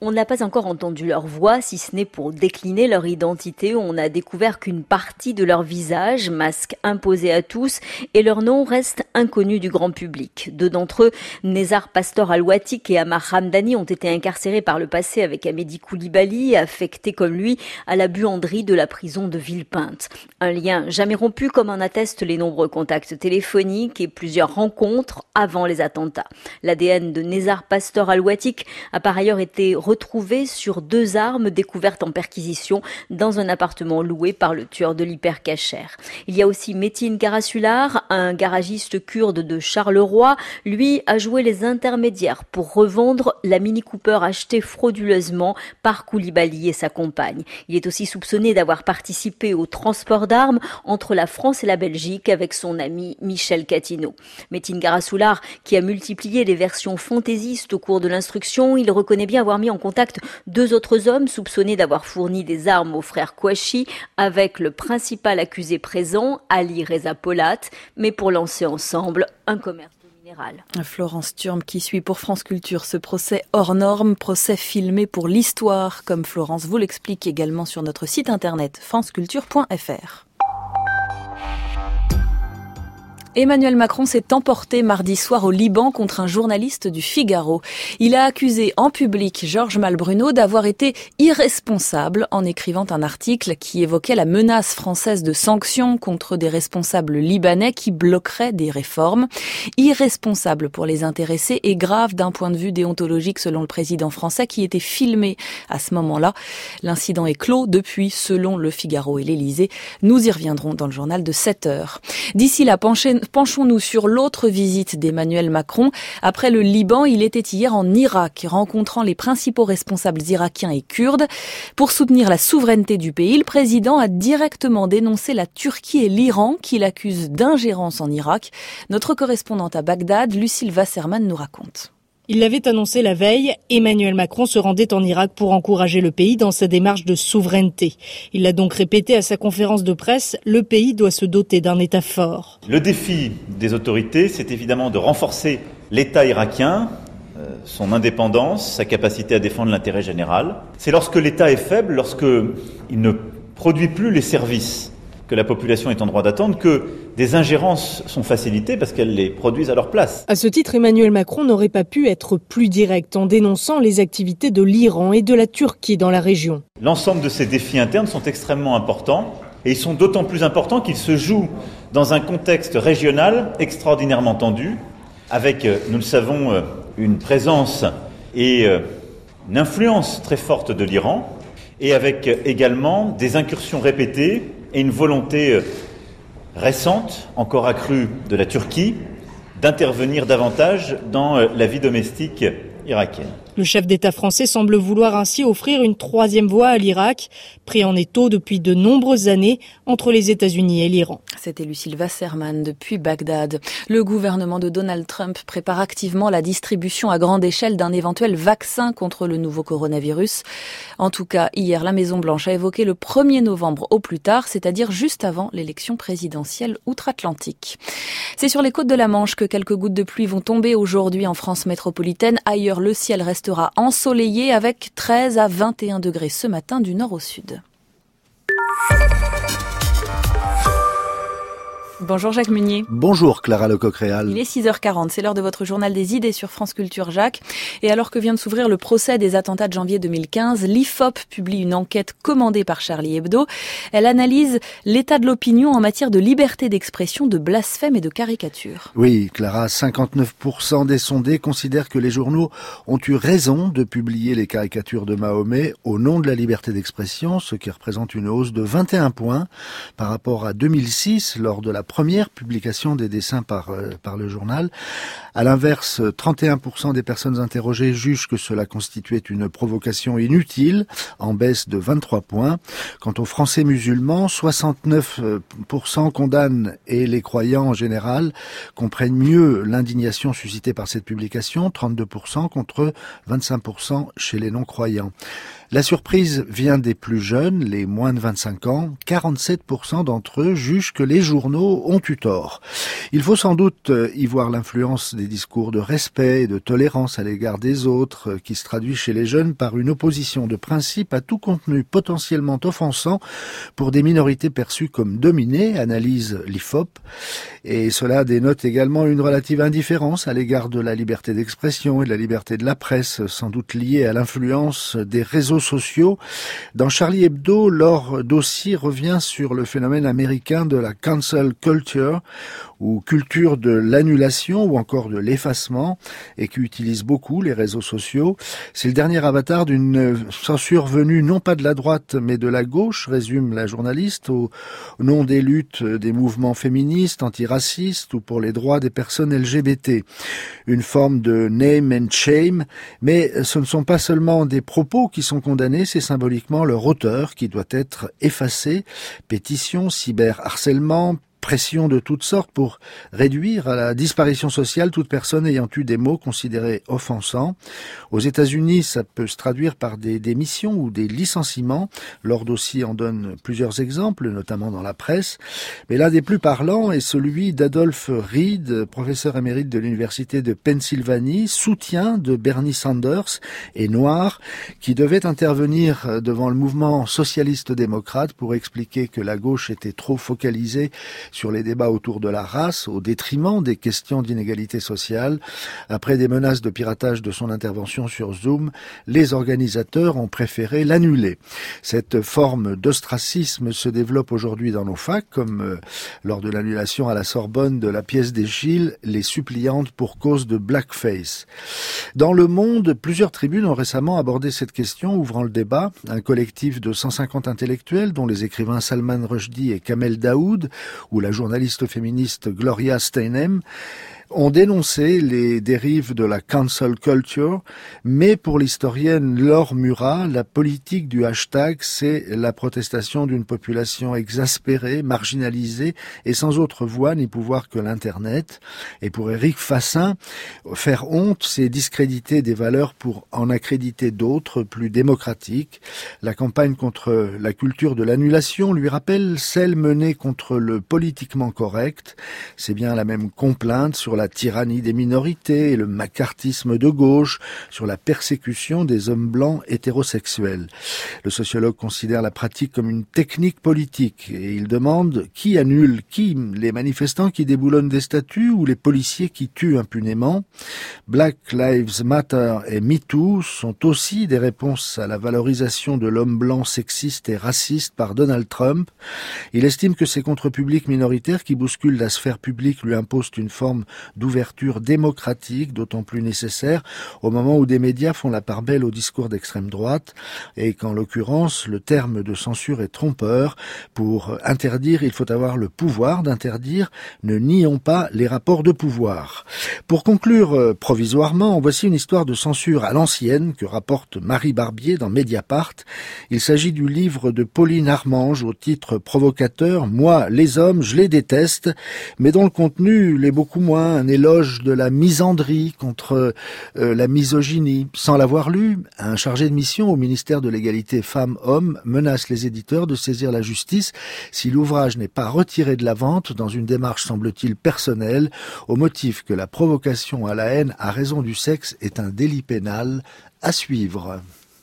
[SPEAKER 19] On n'a pas encore entendu leur voix, si ce n'est pour décliner leur identité. On n'a découvert qu'une partie de leur visage, masque imposé à tous, et leur nom reste inconnu du grand public. Deux d'entre eux, Nezar Pastor Al-Watik et Amar Hamdani, ont été incarcérés par le passé avec Amédi Koulibaly, affecté comme lui à la buanderie de la prison de Villepinte. Un lien jamais rompu, comme en attestent les nombreux contacts téléphoniques et plusieurs rencontres avant les attentats. L'ADN de Nezar Pastor Al-Watik a par ailleurs été retrouvé sur 2 armes découvertes en perquisition dans un appartement loué par le tueur de l'hypercacher. Il y a aussi Metin Karasular, un garagiste kurde de Charleroi. Lui a joué les intermédiaires pour revendre la Mini Cooper achetée frauduleusement par Koulibaly et sa compagne. Il est aussi soupçonné d'avoir participé au transport d'armes entre la France et la Belgique avec son ami Michel Catino. Metin Karasular, qui a multiplié les versions fantaisistes au cours de l'instruction, il reconnaît bien avoir mis en contact 2 autres hommes soupçonnés d'avoir fourni des armes aux frères Kouachi avec le principal accusé présent, Ali Reza Polat, mais pour lancer ensemble un commerce de minéral.
[SPEAKER 2] Florence Thurm qui suit pour France Culture ce procès hors norme, procès filmé pour l'histoire, comme Florence vous l'explique également sur notre site internet franceculture.fr. Emmanuel Macron s'est emporté mardi soir au Liban contre un journaliste du Figaro. Il a accusé en public Georges Malbruno d'avoir été irresponsable en écrivant un article qui évoquait la menace française de sanctions contre des responsables libanais qui bloqueraient des réformes. Irresponsable pour les intéressés et grave d'un point de vue déontologique selon le président français qui était filmé à ce moment-là. L'incident est clos depuis, selon le Figaro et l'Élysée. Nous y reviendrons dans le journal de 7h. D'ici là, penchons-nous sur l'autre visite d'Emmanuel Macron. Après le Liban, il était hier en Irak, rencontrant les principaux responsables irakiens et kurdes. Pour soutenir la souveraineté du pays, le président a directement dénoncé la Turquie et l'Iran qu'il accuse d'ingérence en Irak. Notre correspondante à Bagdad, Lucille Wasserman, nous raconte.
[SPEAKER 20] Il l'avait annoncé la veille, Emmanuel Macron se rendait en Irak pour encourager le pays dans sa démarche de souveraineté. Il l'a donc répété à sa conférence de presse, le pays doit se doter d'un État fort.
[SPEAKER 21] Le défi des autorités, c'est évidemment de renforcer l'État irakien, son indépendance, sa capacité à défendre l'intérêt général. C'est lorsque l'État est faible, lorsqu'il ne produit plus les services que la population est en droit d'attendre, que des ingérences sont facilitées parce qu'elles les produisent à leur place.
[SPEAKER 20] À ce titre, Emmanuel Macron n'aurait pas pu être plus direct en dénonçant les activités de l'Iran et de la Turquie dans la région.
[SPEAKER 21] L'ensemble de ces défis internes sont extrêmement importants et ils sont d'autant plus importants qu'ils se jouent dans un contexte régional extraordinairement tendu avec, nous le savons, une présence et une influence très forte de l'Iran et avec également des incursions répétées et une volonté récente, encore accrue, de la Turquie, d'intervenir davantage dans la vie domestique irakienne.
[SPEAKER 20] Le chef d'État français semble vouloir ainsi offrir une 3e voie à l'Irak, pris en étau depuis de nombreuses années entre les États-Unis et l'Iran.
[SPEAKER 2] C'était Lucille Wasserman depuis Bagdad. Le gouvernement de Donald Trump prépare activement la distribution à grande échelle d'un éventuel vaccin contre le nouveau coronavirus. En tout cas, hier, la Maison-Blanche a évoqué le 1er novembre au plus tard, c'est-à-dire juste avant l'élection présidentielle outre-Atlantique. C'est sur les côtes de la Manche que quelques gouttes de pluie vont tomber aujourd'hui en France métropolitaine. Ailleurs, le ciel restera ensoleillé avec 13 à 21 degrés ce matin du nord au sud. Bonjour Jacques Munier.
[SPEAKER 22] Bonjour Clara Lecoq-Réal.
[SPEAKER 2] Il est 6h40, c'est l'heure de votre journal des idées sur France Culture Jacques. Et alors que vient de s'ouvrir le procès des attentats de janvier 2015, l'IFOP publie une enquête commandée par Charlie Hebdo. Elle analyse l'état de l'opinion en matière de liberté d'expression, de blasphème et de caricature.
[SPEAKER 22] Oui Clara, 59% des sondés considèrent que les journaux ont eu raison de publier les caricatures de Mahomet au nom de la liberté d'expression, ce qui représente une hausse de 21 points par rapport à 2006 lors de la première publication des dessins par le journal. À l'inverse, 31% des personnes interrogées jugent que cela constituait une provocation inutile, en baisse de 23 points. Quant aux Français musulmans, 69% condamnent et les croyants en général comprennent mieux l'indignation suscitée par cette publication, 32% contre 25% chez les non-croyants. La surprise vient des plus jeunes, les moins de 25 ans. 47% d'entre eux jugent que les journaux ont eu tort. Il faut sans doute y voir l'influence des discours de respect et de tolérance à l'égard des autres, qui se traduit chez les jeunes par une opposition de principe à tout contenu potentiellement offensant pour des minorités perçues comme dominées, analyse l'IFOP. Et cela dénote également une relative indifférence à l'égard de la liberté d'expression et de la liberté de la presse, sans doute liée à l'influence des réseaux sociaux. Dans Charlie Hebdo, Laure Dossi revient sur le phénomène américain de la cancel culture, ou culture de l'annulation ou encore de l'effacement, et qui utilise beaucoup les réseaux sociaux. C'est le dernier avatar d'une censure venue non pas de la droite mais de la gauche, résume la journaliste, au nom des luttes des mouvements féministes, antiracistes ou pour les droits des personnes LGBT. Une forme de name and shame, mais ce ne sont pas seulement des propos qui sont condamnés, c'est symboliquement leur auteur qui doit être effacé. Pétition, cyberharcèlement, pression de toutes sortes pour réduire à la disparition sociale toute personne ayant eu des mots considérés offensants. Aux États-Unis, ça peut se traduire par des démissions ou des licenciements. Lord aussi en donne plusieurs exemples, notamment dans la presse. Mais l'un des plus parlants est celui d'Adolph Reed, professeur émérite de l'Université de Pennsylvanie, soutien de Bernie Sanders et noir, qui devait intervenir devant le mouvement socialiste-démocrate pour expliquer que la gauche était trop focalisée sur les débats autour de la race, au détriment des questions d'inégalité sociale. Après des menaces de piratage de son intervention sur Zoom, les organisateurs ont préféré l'annuler. Cette forme d'ostracisme se développe aujourd'hui dans nos facs, comme lors de l'annulation à la Sorbonne de la pièce d'Eschyle, Les suppliantes pour cause de blackface. Dans Le Monde, plusieurs tribunes ont récemment abordé cette question, ouvrant le débat. Un collectif de 150 intellectuels, dont les écrivains Salman Rushdie et Kamel Daoud, ou la journaliste féministe Gloria Steinem, ont dénoncé les dérives de la cancel culture, mais pour l'historienne Laure Murat, la politique du hashtag, c'est la protestation d'une population exaspérée, marginalisée et sans autre voix ni pouvoir que l'Internet. Et pour Éric Fassin, faire honte, c'est discréditer des valeurs pour en accréditer d'autres, plus démocratiques. La campagne contre la culture de l'annulation lui rappelle celle menée contre le politiquement correct. C'est bien la même complainte sur la tyrannie des minorités et le macartisme de gauche, sur la persécution des hommes blancs hétérosexuels. Le sociologue considère la pratique comme une technique politique et il demande qui annule qui, les manifestants qui déboulonnent des statues ou les policiers qui tuent impunément. Black Lives Matter et MeToo sont aussi des réponses à la valorisation de l'homme blanc sexiste et raciste par Donald Trump. Il estime que ces contre-publics minoritaires qui bousculent la sphère publique lui imposent une forme d'ouverture démocratique, d'autant plus nécessaire au moment où des médias font la part belle au discours d'extrême droite et qu'en l'occurrence, le terme de censure est trompeur. Pour interdire, il faut avoir le pouvoir d'interdire. Ne nions pas les rapports de pouvoir. Pour conclure provisoirement, voici une histoire de censure à l'ancienne que rapporte Marie Barbier dans Mediapart. Il s'agit du livre de Pauline Armange au titre provocateur « Moi, les hommes, je les déteste », mais dont le contenu l'est beaucoup moins un éloge de la misandrie contre la misogynie. Sans l'avoir lu, un chargé de mission au ministère de l'égalité femmes-hommes menace les éditeurs de saisir la justice si l'ouvrage n'est pas retiré de la vente dans une démarche semble-t-il personnelle, au motif que la provocation à la haine à raison du sexe est un délit pénal. À suivre.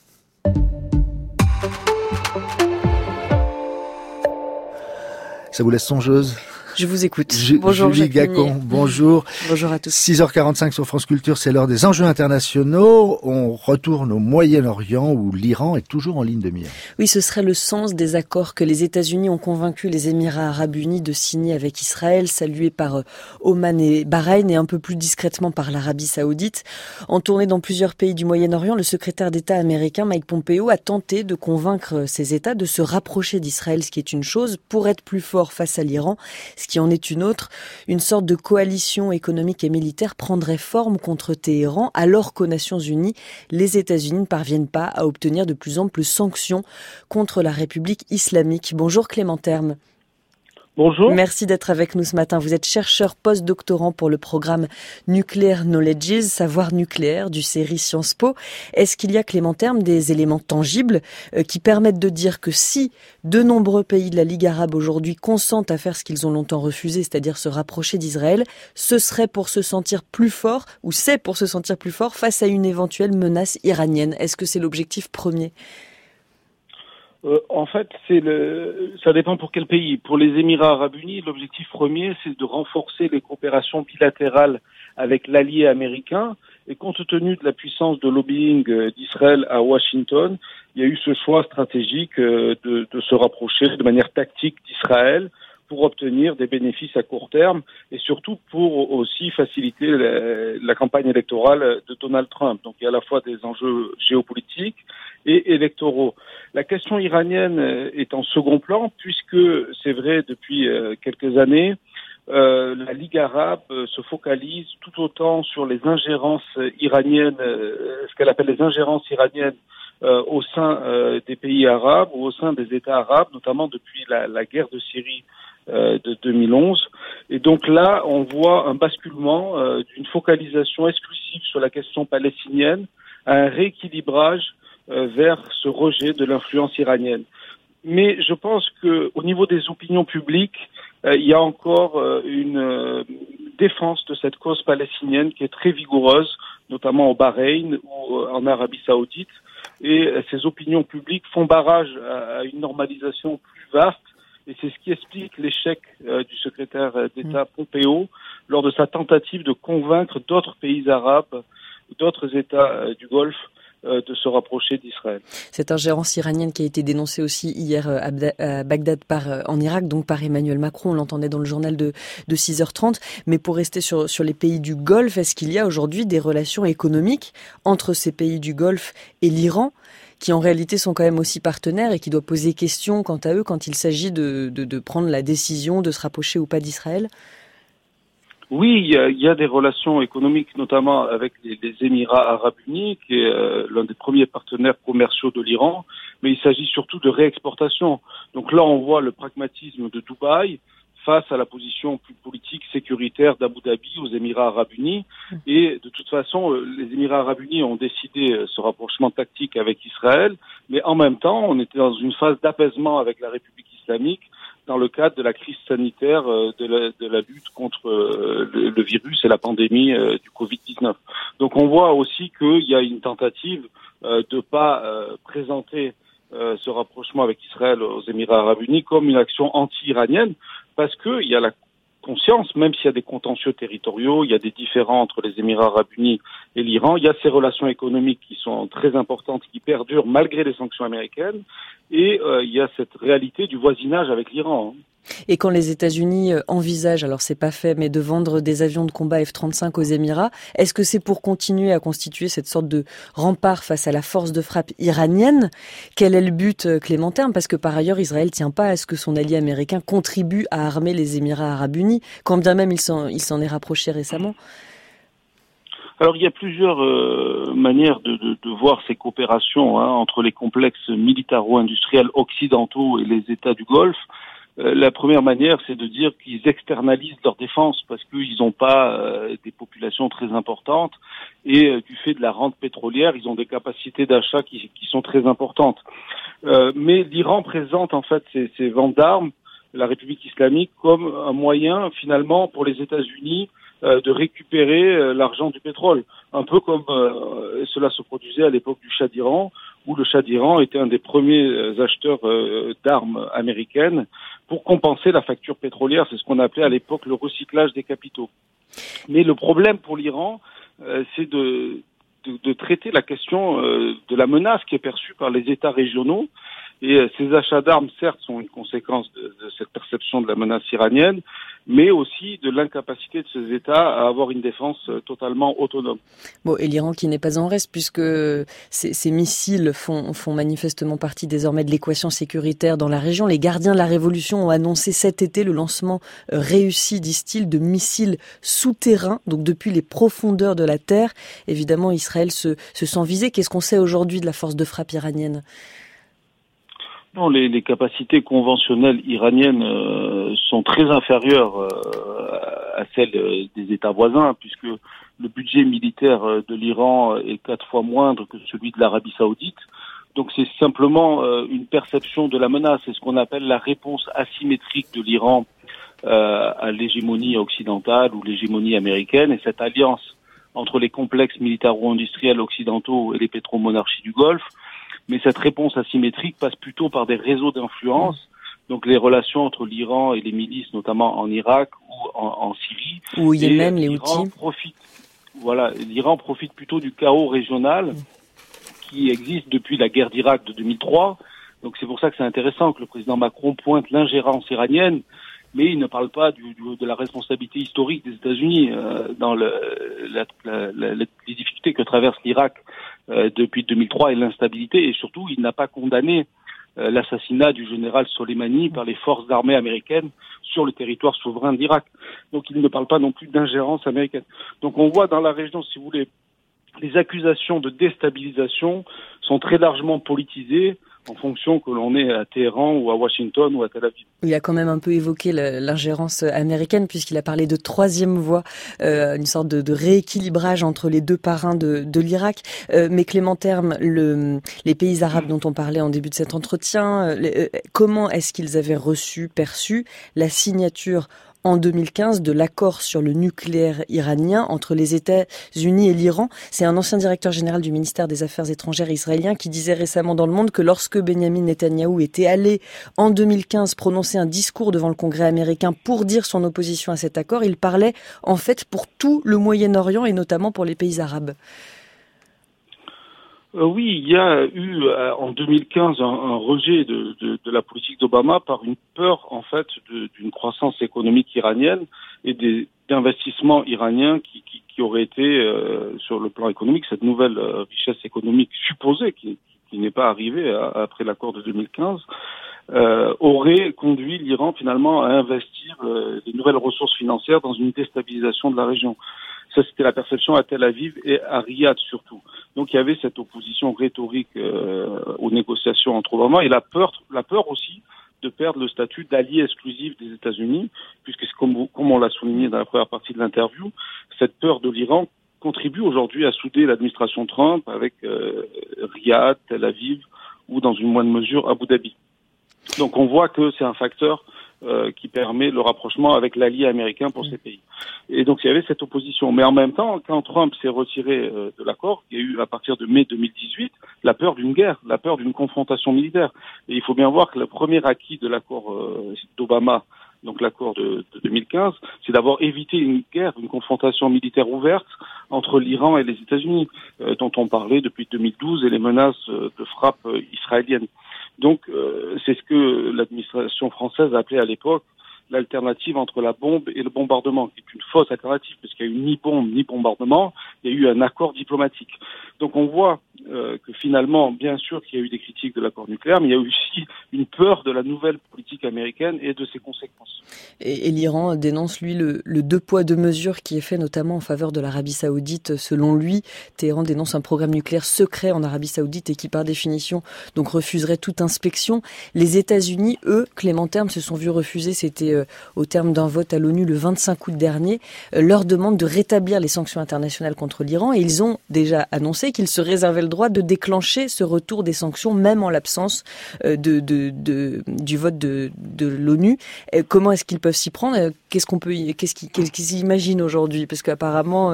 [SPEAKER 22] Ça vous laisse songeuse ?
[SPEAKER 2] Je vous écoute. Bonjour
[SPEAKER 22] Julie Gacon, bonjour.
[SPEAKER 2] Bonjour à tous.
[SPEAKER 22] 6h45 sur France Culture, c'est l'heure des enjeux internationaux. On retourne au Moyen-Orient où l'Iran est toujours en ligne de mire.
[SPEAKER 2] Oui, ce serait le sens des accords que les États-Unis ont convaincu les Émirats Arabes Unis de signer avec Israël, salués par Oman et Bahreïn et un peu plus discrètement par l'Arabie Saoudite. En tournée dans plusieurs pays du Moyen-Orient, le secrétaire d'État américain Mike Pompeo a tenté de convaincre ces États de se rapprocher d'Israël, ce qui est une chose, pour être plus fort face à l'Iran. Ce qui en est une autre, une sorte de coalition économique et militaire prendrait forme contre Téhéran, alors qu'aux Nations Unies, les États-Unis ne parviennent pas à obtenir de plus amples sanctions contre la République islamique. Bonjour Clément Terme.
[SPEAKER 3] Bonjour.
[SPEAKER 2] Merci d'être avec nous ce matin. Vous êtes chercheur post-doctorant pour le programme Nuclear Knowledges, savoir nucléaire du série Sciences Po. Est-ce qu'il y a, Clément Terme, des éléments tangibles qui permettent de dire que si de nombreux pays de la Ligue arabe aujourd'hui consentent à faire ce qu'ils ont longtemps refusé, c'est-à-dire se rapprocher d'Israël, ce serait pour se sentir plus fort, ou c'est pour se sentir plus fort face à une éventuelle menace iranienne? Est-ce que c'est l'objectif premier?
[SPEAKER 3] En fait, ça dépend pour quel pays. Pour les Émirats arabes unis, l'objectif premier, c'est de renforcer les coopérations bilatérales avec l'allié américain. Et compte tenu de la puissance de lobbying d'Israël à Washington, il y a eu ce choix stratégique de se rapprocher de manière tactique d'Israël pour obtenir des bénéfices à court terme et surtout pour aussi faciliter la campagne électorale de Donald Trump. Donc il y a à la fois des enjeux géopolitiques et électoraux. La question iranienne est en second plan puisque c'est vrai depuis quelques années, la Ligue arabe se focalise tout autant sur les ingérences iraniennes, ce qu'elle appelle les ingérences iraniennes au sein des pays arabes ou au sein des États arabes, notamment depuis la guerre de Syrie de 2011. Et donc là, on voit un basculement d'une focalisation exclusive sur la question palestinienne à un rééquilibrage vers ce rejet de l'influence iranienne. Mais je pense que au niveau des opinions publiques, il y a encore une défense de cette cause palestinienne qui est très vigoureuse, notamment au Bahreïn ou en Arabie Saoudite. Et ces opinions publiques font barrage à une normalisation plus vaste. Et c'est ce qui explique l'échec du secrétaire d'État Pompeo lors de sa tentative de convaincre d'autres pays arabes, d'autres États du Golfe, de se rapprocher d'Israël.
[SPEAKER 2] Cette ingérence iranienne qui a été dénoncée aussi hier à Bagdad en Irak, donc par Emmanuel Macron, on l'entendait dans le journal de 6h30. Mais pour rester sur les pays du Golfe, est-ce qu'il y a aujourd'hui des relations économiques entre ces pays du Golfe et l'Iran, qui en réalité sont quand même aussi partenaires et qui doivent poser question quant à eux quand il s'agit de prendre la décision de se rapprocher ou pas d'Israël?
[SPEAKER 3] Oui, il y a des relations économiques, notamment avec les Émirats arabes unis, qui est l'un des premiers partenaires commerciaux de l'Iran, mais il s'agit surtout de réexportation. Donc là, on voit le pragmatisme de Dubaï face à la position plus politique, sécuritaire d'Abu Dhabi aux Émirats arabes unis. Et de toute façon, les Émirats arabes unis ont décidé ce rapprochement tactique avec Israël, mais en même temps, on était dans une phase d'apaisement avec la République islamique, dans le cadre de la crise sanitaire de la lutte contre le virus et la pandémie du Covid-19. Donc on voit aussi qu'il y a une tentative de pas présenter ce rapprochement avec Israël aux Émirats arabes unis comme une action anti-iranienne, parce qu'il y a la conscience, même s'il y a des contentieux territoriaux, il y a des différends entre les Émirats arabes unis et l'Iran, il y a ces relations économiques qui sont très importantes, qui perdurent malgré les sanctions américaines, et il y a cette réalité du voisinage avec l'Iran.
[SPEAKER 2] Et quand les États-Unis envisagent, alors c'est pas fait, mais de vendre des avions de combat F-35 aux Émirats, est-ce que c'est pour continuer à constituer cette sorte de rempart face à la force de frappe iranienne? Quel est le but, Clément Terme? Parce que par ailleurs, Israël tient pas à ce que son allié américain contribue à armer les Émirats arabes unis, quand bien même il s'en est rapproché récemment.
[SPEAKER 3] Alors il y a plusieurs manières de voir ces coopérations entre les complexes militaro-industriels occidentaux et les États du Golfe. La première manière, c'est de dire qu'ils externalisent leur défense parce qu'ils n'ont pas des populations très importantes et du fait de la rente pétrolière, ils ont des capacités d'achat qui sont très importantes. Mais l'Iran présente en fait ces ventes d'armes, la République islamique, comme un moyen finalement pour les États-Unis de récupérer l'argent du pétrole, un peu comme cela se produisait à l'époque du Shah d'Iran, où le Shah d'Iran était un des premiers acheteurs d'armes américaines pour compenser la facture pétrolière. C'est ce qu'on appelait à l'époque le recyclage des capitaux. Mais le problème pour l'Iran, c'est de traiter la question de la menace qui est perçue par les États régionaux. Et ces achats d'armes, certes, sont une conséquence de cette perception de la menace iranienne, mais aussi de l'incapacité de ces États à avoir une défense totalement autonome.
[SPEAKER 2] Bon, et l'Iran qui n'est pas en reste, puisque ces missiles font manifestement partie désormais de l'équation sécuritaire dans la région. Les gardiens de la révolution ont annoncé cet été le lancement réussi, disent-ils, de missiles souterrains, donc depuis les profondeurs de la terre. Évidemment, Israël se sent visé. Qu'est-ce qu'on sait aujourd'hui de la force de frappe iranienne ?
[SPEAKER 3] Non, les capacités conventionnelles iraniennes sont très inférieures à celles des États voisins, puisque le budget militaire de l'Iran est 4 fois moindre que celui de l'Arabie Saoudite. Donc c'est simplement une perception de la menace. C'est ce qu'on appelle la réponse asymétrique de l'Iran à l'hégémonie occidentale ou l'hégémonie américaine. Et cette alliance entre les complexes militaro-industriels occidentaux et les pétromonarchies du Golfe. Mais cette réponse asymétrique passe plutôt par des réseaux d'influence, donc les relations entre l'Iran et les milices, notamment en Irak ou en Syrie.
[SPEAKER 2] Ou au Yémen, les Houthis.
[SPEAKER 3] L'Iran profite plutôt du chaos régional qui existe depuis la guerre d'Irak de 2003. Donc c'est pour ça que c'est intéressant que le président Macron pointe l'ingérence iranienne, mais il ne parle pas de la responsabilité historique des États-Unis dans les difficultés que traverse l'Irak depuis 2003 et l'instabilité, et surtout il n'a pas condamné l'assassinat du général Soleimani par les forces armées américaines sur le territoire souverain d'Irak. Donc il ne parle pas non plus d'ingérence américaine. Donc on voit dans la région, si vous voulez, les accusations de déstabilisation sont très largement politisées en fonction que l'on est à Téhéran ou à Washington ou à Tel Aviv.
[SPEAKER 2] Il a quand même un peu évoqué l'ingérence américaine puisqu'il a parlé de troisième voie, une sorte de rééquilibrage entre les deux parrains de l'Irak. Mais Clément Terme, les pays arabes dont on parlait en début de cet entretien, comment est-ce qu'ils avaient perçu la signature en 2015 de l'accord sur le nucléaire iranien entre les États-Unis et l'Iran? C'est un ancien directeur général du ministère des Affaires étrangères israélien qui disait récemment dans Le Monde que lorsque Benjamin Netanyahou était allé en 2015 prononcer un discours devant le Congrès américain pour dire son opposition à cet accord, il parlait en fait pour tout le Moyen-Orient et notamment pour les pays arabes.
[SPEAKER 3] Oui, il y a eu en 2015 un rejet de la politique d'Obama par une peur en fait d'une croissance économique iranienne et d'investissements iraniens qui auraient été sur le plan économique, cette nouvelle richesse économique supposée qui n'est pas arrivée après l'accord de 2015 aurait conduit l'Iran finalement à investir des nouvelles ressources financières dans une déstabilisation de la région. Ça, c'était la perception à Tel Aviv et à Riyad surtout. Donc, il y avait cette opposition rhétorique aux négociations entre Obama et la peur aussi de perdre le statut d'allié exclusif des États-Unis, puisque comme on l'a souligné dans la première partie de l'interview, cette peur de l'Iran contribue aujourd'hui à souder l'administration Trump avec Riyad, Tel Aviv ou dans une moindre mesure Abu Dhabi. Donc, on voit que c'est un facteur qui permet le rapprochement avec l'allié américain pour ces pays. Et donc il y avait cette opposition. Mais en même temps, quand Trump s'est retiré de l'accord, il y a eu à partir de mai 2018 la peur d'une guerre, la peur d'une confrontation militaire. Et il faut bien voir que le premier acquis de l'accord d'Obama, donc l'accord de 2015, c'est d'abord éviter une guerre, une confrontation militaire ouverte entre l'Iran et les États-Unis, dont on parlait depuis 2012 et les menaces de frappe israéliennes. Donc, c'est ce que l'administration française appelait à l'époque l'alternative entre la bombe et le bombardement, qui est une fausse alternative, parce qu'il n'y a eu ni bombe ni bombardement, il y a eu un accord diplomatique. Donc on voit que finalement, bien sûr qu'il y a eu des critiques de l'accord nucléaire, mais il y a eu aussi une peur de la nouvelle politique américaine et de ses conséquences.
[SPEAKER 2] Et l'Iran dénonce, lui, le deux poids, deux mesures qui est fait notamment en faveur de l'Arabie Saoudite. Selon lui, Téhéran dénonce un programme nucléaire secret en Arabie Saoudite et qui, par définition, donc refuserait toute inspection. Les États-Unis, eux, Clément Terme, se sont vus refuser, c'était au terme d'un vote à l'ONU le 25 août dernier, leur demande de rétablir les sanctions internationales contre l'Iran et ils ont déjà annoncé qu'ils se réservaient le droit de déclencher ce retour des sanctions même en l'absence du vote de l'ONU. Comment est-ce qu'ils peuvent s'y prendre? Qu'est-ce qu'ils imaginent aujourd'hui? Parce qu'apparemment,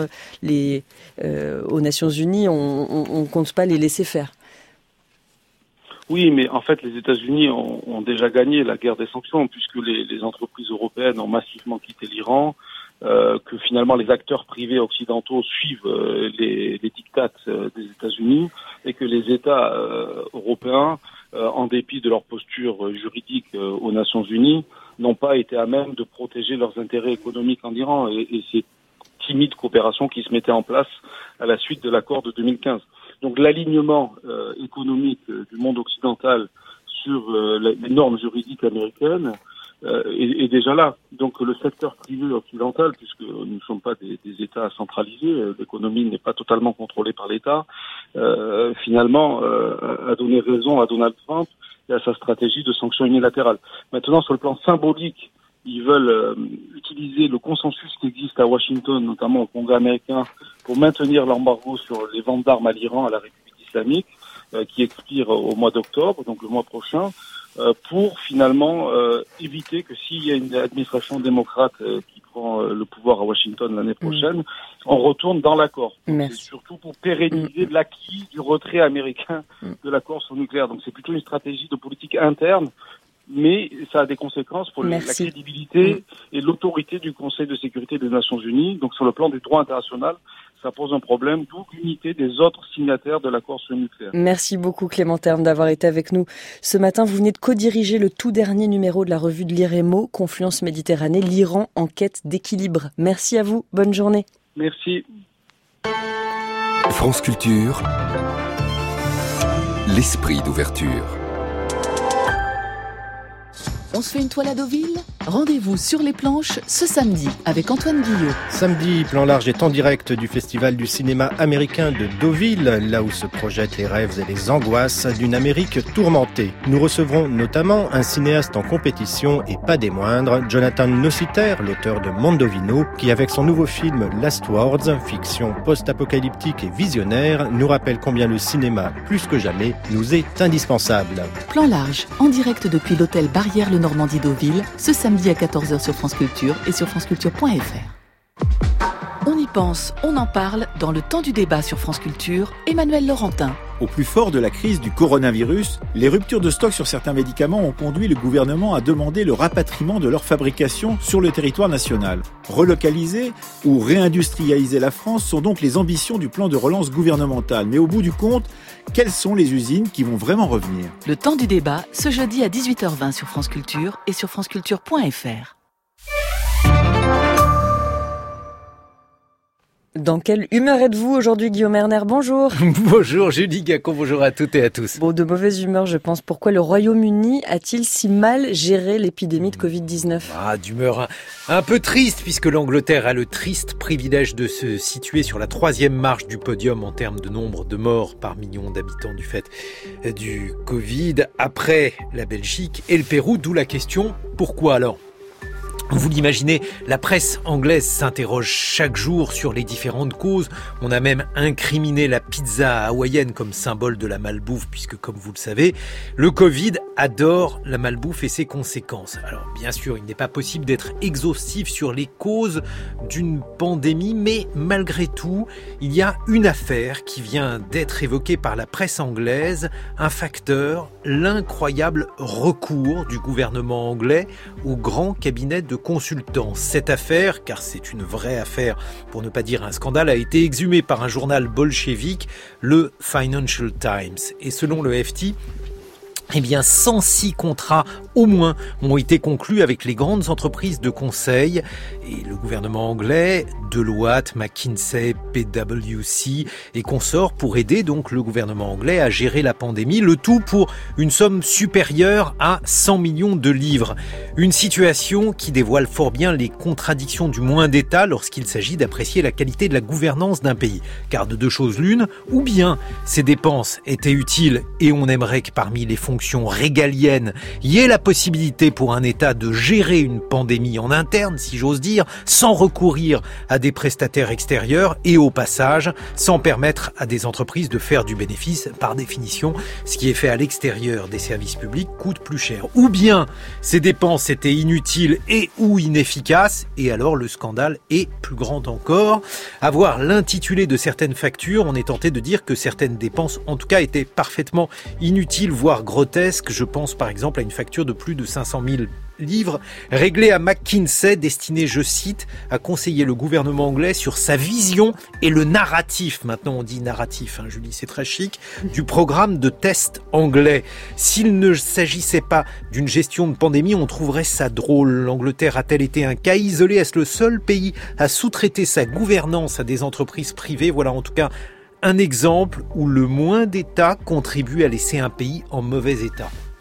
[SPEAKER 2] aux Nations Unies, on compte pas les laisser faire.
[SPEAKER 3] Oui, mais en fait, les États-Unis ont déjà gagné la guerre des sanctions, puisque les entreprises européennes ont massivement quitté l'Iran, que finalement les acteurs privés occidentaux suivent les diktats des États-Unis, et que les États européens, en dépit de leur posture juridique aux Nations Unies, n'ont pas été à même de protéger leurs intérêts économiques en Iran, et ces timides coopérations qui se mettaient en place à la suite de l'accord de 2015. Donc l'alignement économique du monde occidental sur les normes juridiques américaines est déjà là. Donc le secteur privé occidental, puisque nous ne sommes pas des États centralisés, l'économie n'est pas totalement contrôlée par l'État, finalement a donné raison à Donald Trump et à sa stratégie de sanctions unilatérales. Maintenant, sur le plan symbolique, ils veulent utiliser le consensus qui existe à Washington, notamment au Congrès américain, pour maintenir l'embargo sur les ventes d'armes à l'Iran, à la République islamique, qui expire au mois d'octobre, donc le mois prochain, pour finalement éviter que s'il y a une administration démocrate qui prend le pouvoir à Washington l'année prochaine, on retourne dans l'accord. C'est surtout pour pérenniser l'acquis du retrait américain de l'accord sur le nucléaire. Donc c'est plutôt une stratégie de politique interne, mais ça a des conséquences pour la crédibilité et l'autorité du Conseil de sécurité des Nations Unies. Donc sur le plan du droit international, ça pose un problème, d'où l'unité des autres signataires de l'accord sur le nucléaire.
[SPEAKER 2] Merci beaucoup Clément Terme d'avoir été avec nous ce matin. Vous venez de co-diriger le tout dernier numéro de la revue de l'IREMO, Confluence Méditerranée, l'Iran en quête d'équilibre. Merci à vous, bonne journée.
[SPEAKER 3] Merci.
[SPEAKER 11] France Culture, l'esprit d'ouverture.
[SPEAKER 1] On se fait une toile à Deauville ? Rendez-vous sur les planches ce samedi avec Antoine Guillot.
[SPEAKER 5] Samedi, Plan Large est en direct du Festival du cinéma américain de Deauville, là où se projettent les rêves et les angoisses d'une Amérique tourmentée. Nous recevrons notamment un cinéaste en compétition et pas des moindres, Jonathan Nositer, l'auteur de Mondovino, qui avec son nouveau film Last Words, fiction post-apocalyptique et visionnaire, nous rappelle combien le cinéma, plus que jamais, nous est indispensable.
[SPEAKER 1] Plan Large, en direct depuis l'hôtel Barrière le Normandie Deauville, ce samedi à 14h sur France Culture et sur franceculture.fr. On y pense, on en parle dans le temps du débat sur France Culture, Emmanuel Laurentin.
[SPEAKER 6] Au plus fort de la crise du coronavirus, les ruptures de stock sur certains médicaments ont conduit le gouvernement à demander le rapatriement de leur fabrication sur le territoire national. Relocaliser ou réindustrialiser la France sont donc les ambitions du plan de relance gouvernemental. Mais au bout du compte, quelles sont les usines qui vont vraiment revenir ?
[SPEAKER 1] Le temps du débat, ce jeudi à 18h20 sur France Culture et sur franceculture.fr.
[SPEAKER 2] Dans quelle humeur êtes-vous aujourd'hui, Guillaume Erner? Bonjour.
[SPEAKER 23] Bonjour Julie Gacon, bonjour à toutes et à tous.
[SPEAKER 2] Bon, de mauvaise humeur, je pense. Pourquoi le Royaume-Uni a-t-il si mal géré l'épidémie de Covid-19 ?
[SPEAKER 23] D'humeur un peu triste, puisque l'Angleterre a le triste privilège de se situer sur la 3e marche du podium en termes de nombre de morts par million d'habitants du fait du Covid, après la Belgique et le Pérou, d'où la question, pourquoi alors ? Vous l'imaginez, la presse anglaise s'interroge chaque jour sur les différentes causes. On a même incriminé la pizza hawaïenne comme symbole de la malbouffe, puisque comme vous le savez, le Covid adore la malbouffe et ses conséquences. Alors bien sûr, il n'est pas possible d'être exhaustif sur les causes d'une pandémie, mais malgré tout, il y a une affaire qui vient d'être évoquée par la presse anglaise, un facteur, l'incroyable recours du gouvernement anglais au grand cabinet de consultants. Cette affaire, car c'est une vraie affaire, pour ne pas dire un scandale, a été exhumée par un journal bolchevique, le Financial Times. Et selon le FT, 106 contrats au moins ont été conclus avec les grandes entreprises de conseil et le gouvernement anglais, Deloitte, McKinsey, PwC et consorts pour aider donc le gouvernement anglais à gérer la pandémie, le tout pour une somme supérieure à 100 millions de livres. Une situation qui dévoile fort bien les contradictions du moins d'État lorsqu'il s'agit d'apprécier la qualité de la gouvernance d'un pays. Car de deux choses l'une, ou bien ces dépenses étaient utiles et on aimerait que parmi les fonctions régaliennes, il y ait la possibilité pour un État de gérer une pandémie en interne, si j'ose dire, sans recourir à des prestataires extérieurs et au passage, sans permettre à des entreprises de faire du bénéfice. Par définition, ce qui est fait à l'extérieur des services publics coûte plus cher. Ou bien ces dépenses étaient inutiles et ou inefficaces, et alors le scandale est plus grand encore. À voir l'intitulé de certaines factures, on est tenté de dire que certaines dépenses, en tout cas, étaient parfaitement inutiles, voire grotesques. Je pense par exemple à une facture de plus de 500 000 livres réglé à McKinsey, destiné, je cite, à conseiller le gouvernement anglais sur sa vision et le narratif. Maintenant on dit narratif, Julie, c'est très chic, du programme de test anglais. S'il ne s'agissait pas d'une gestion de pandémie, on trouverait ça drôle. L'Angleterre a-t-elle été un cas isolé ? Est-ce le seul pays à sous-traiter sa gouvernance à des entreprises privées ? Voilà en tout cas un exemple où le moins d'État contribue à laisser un pays en mauvais état.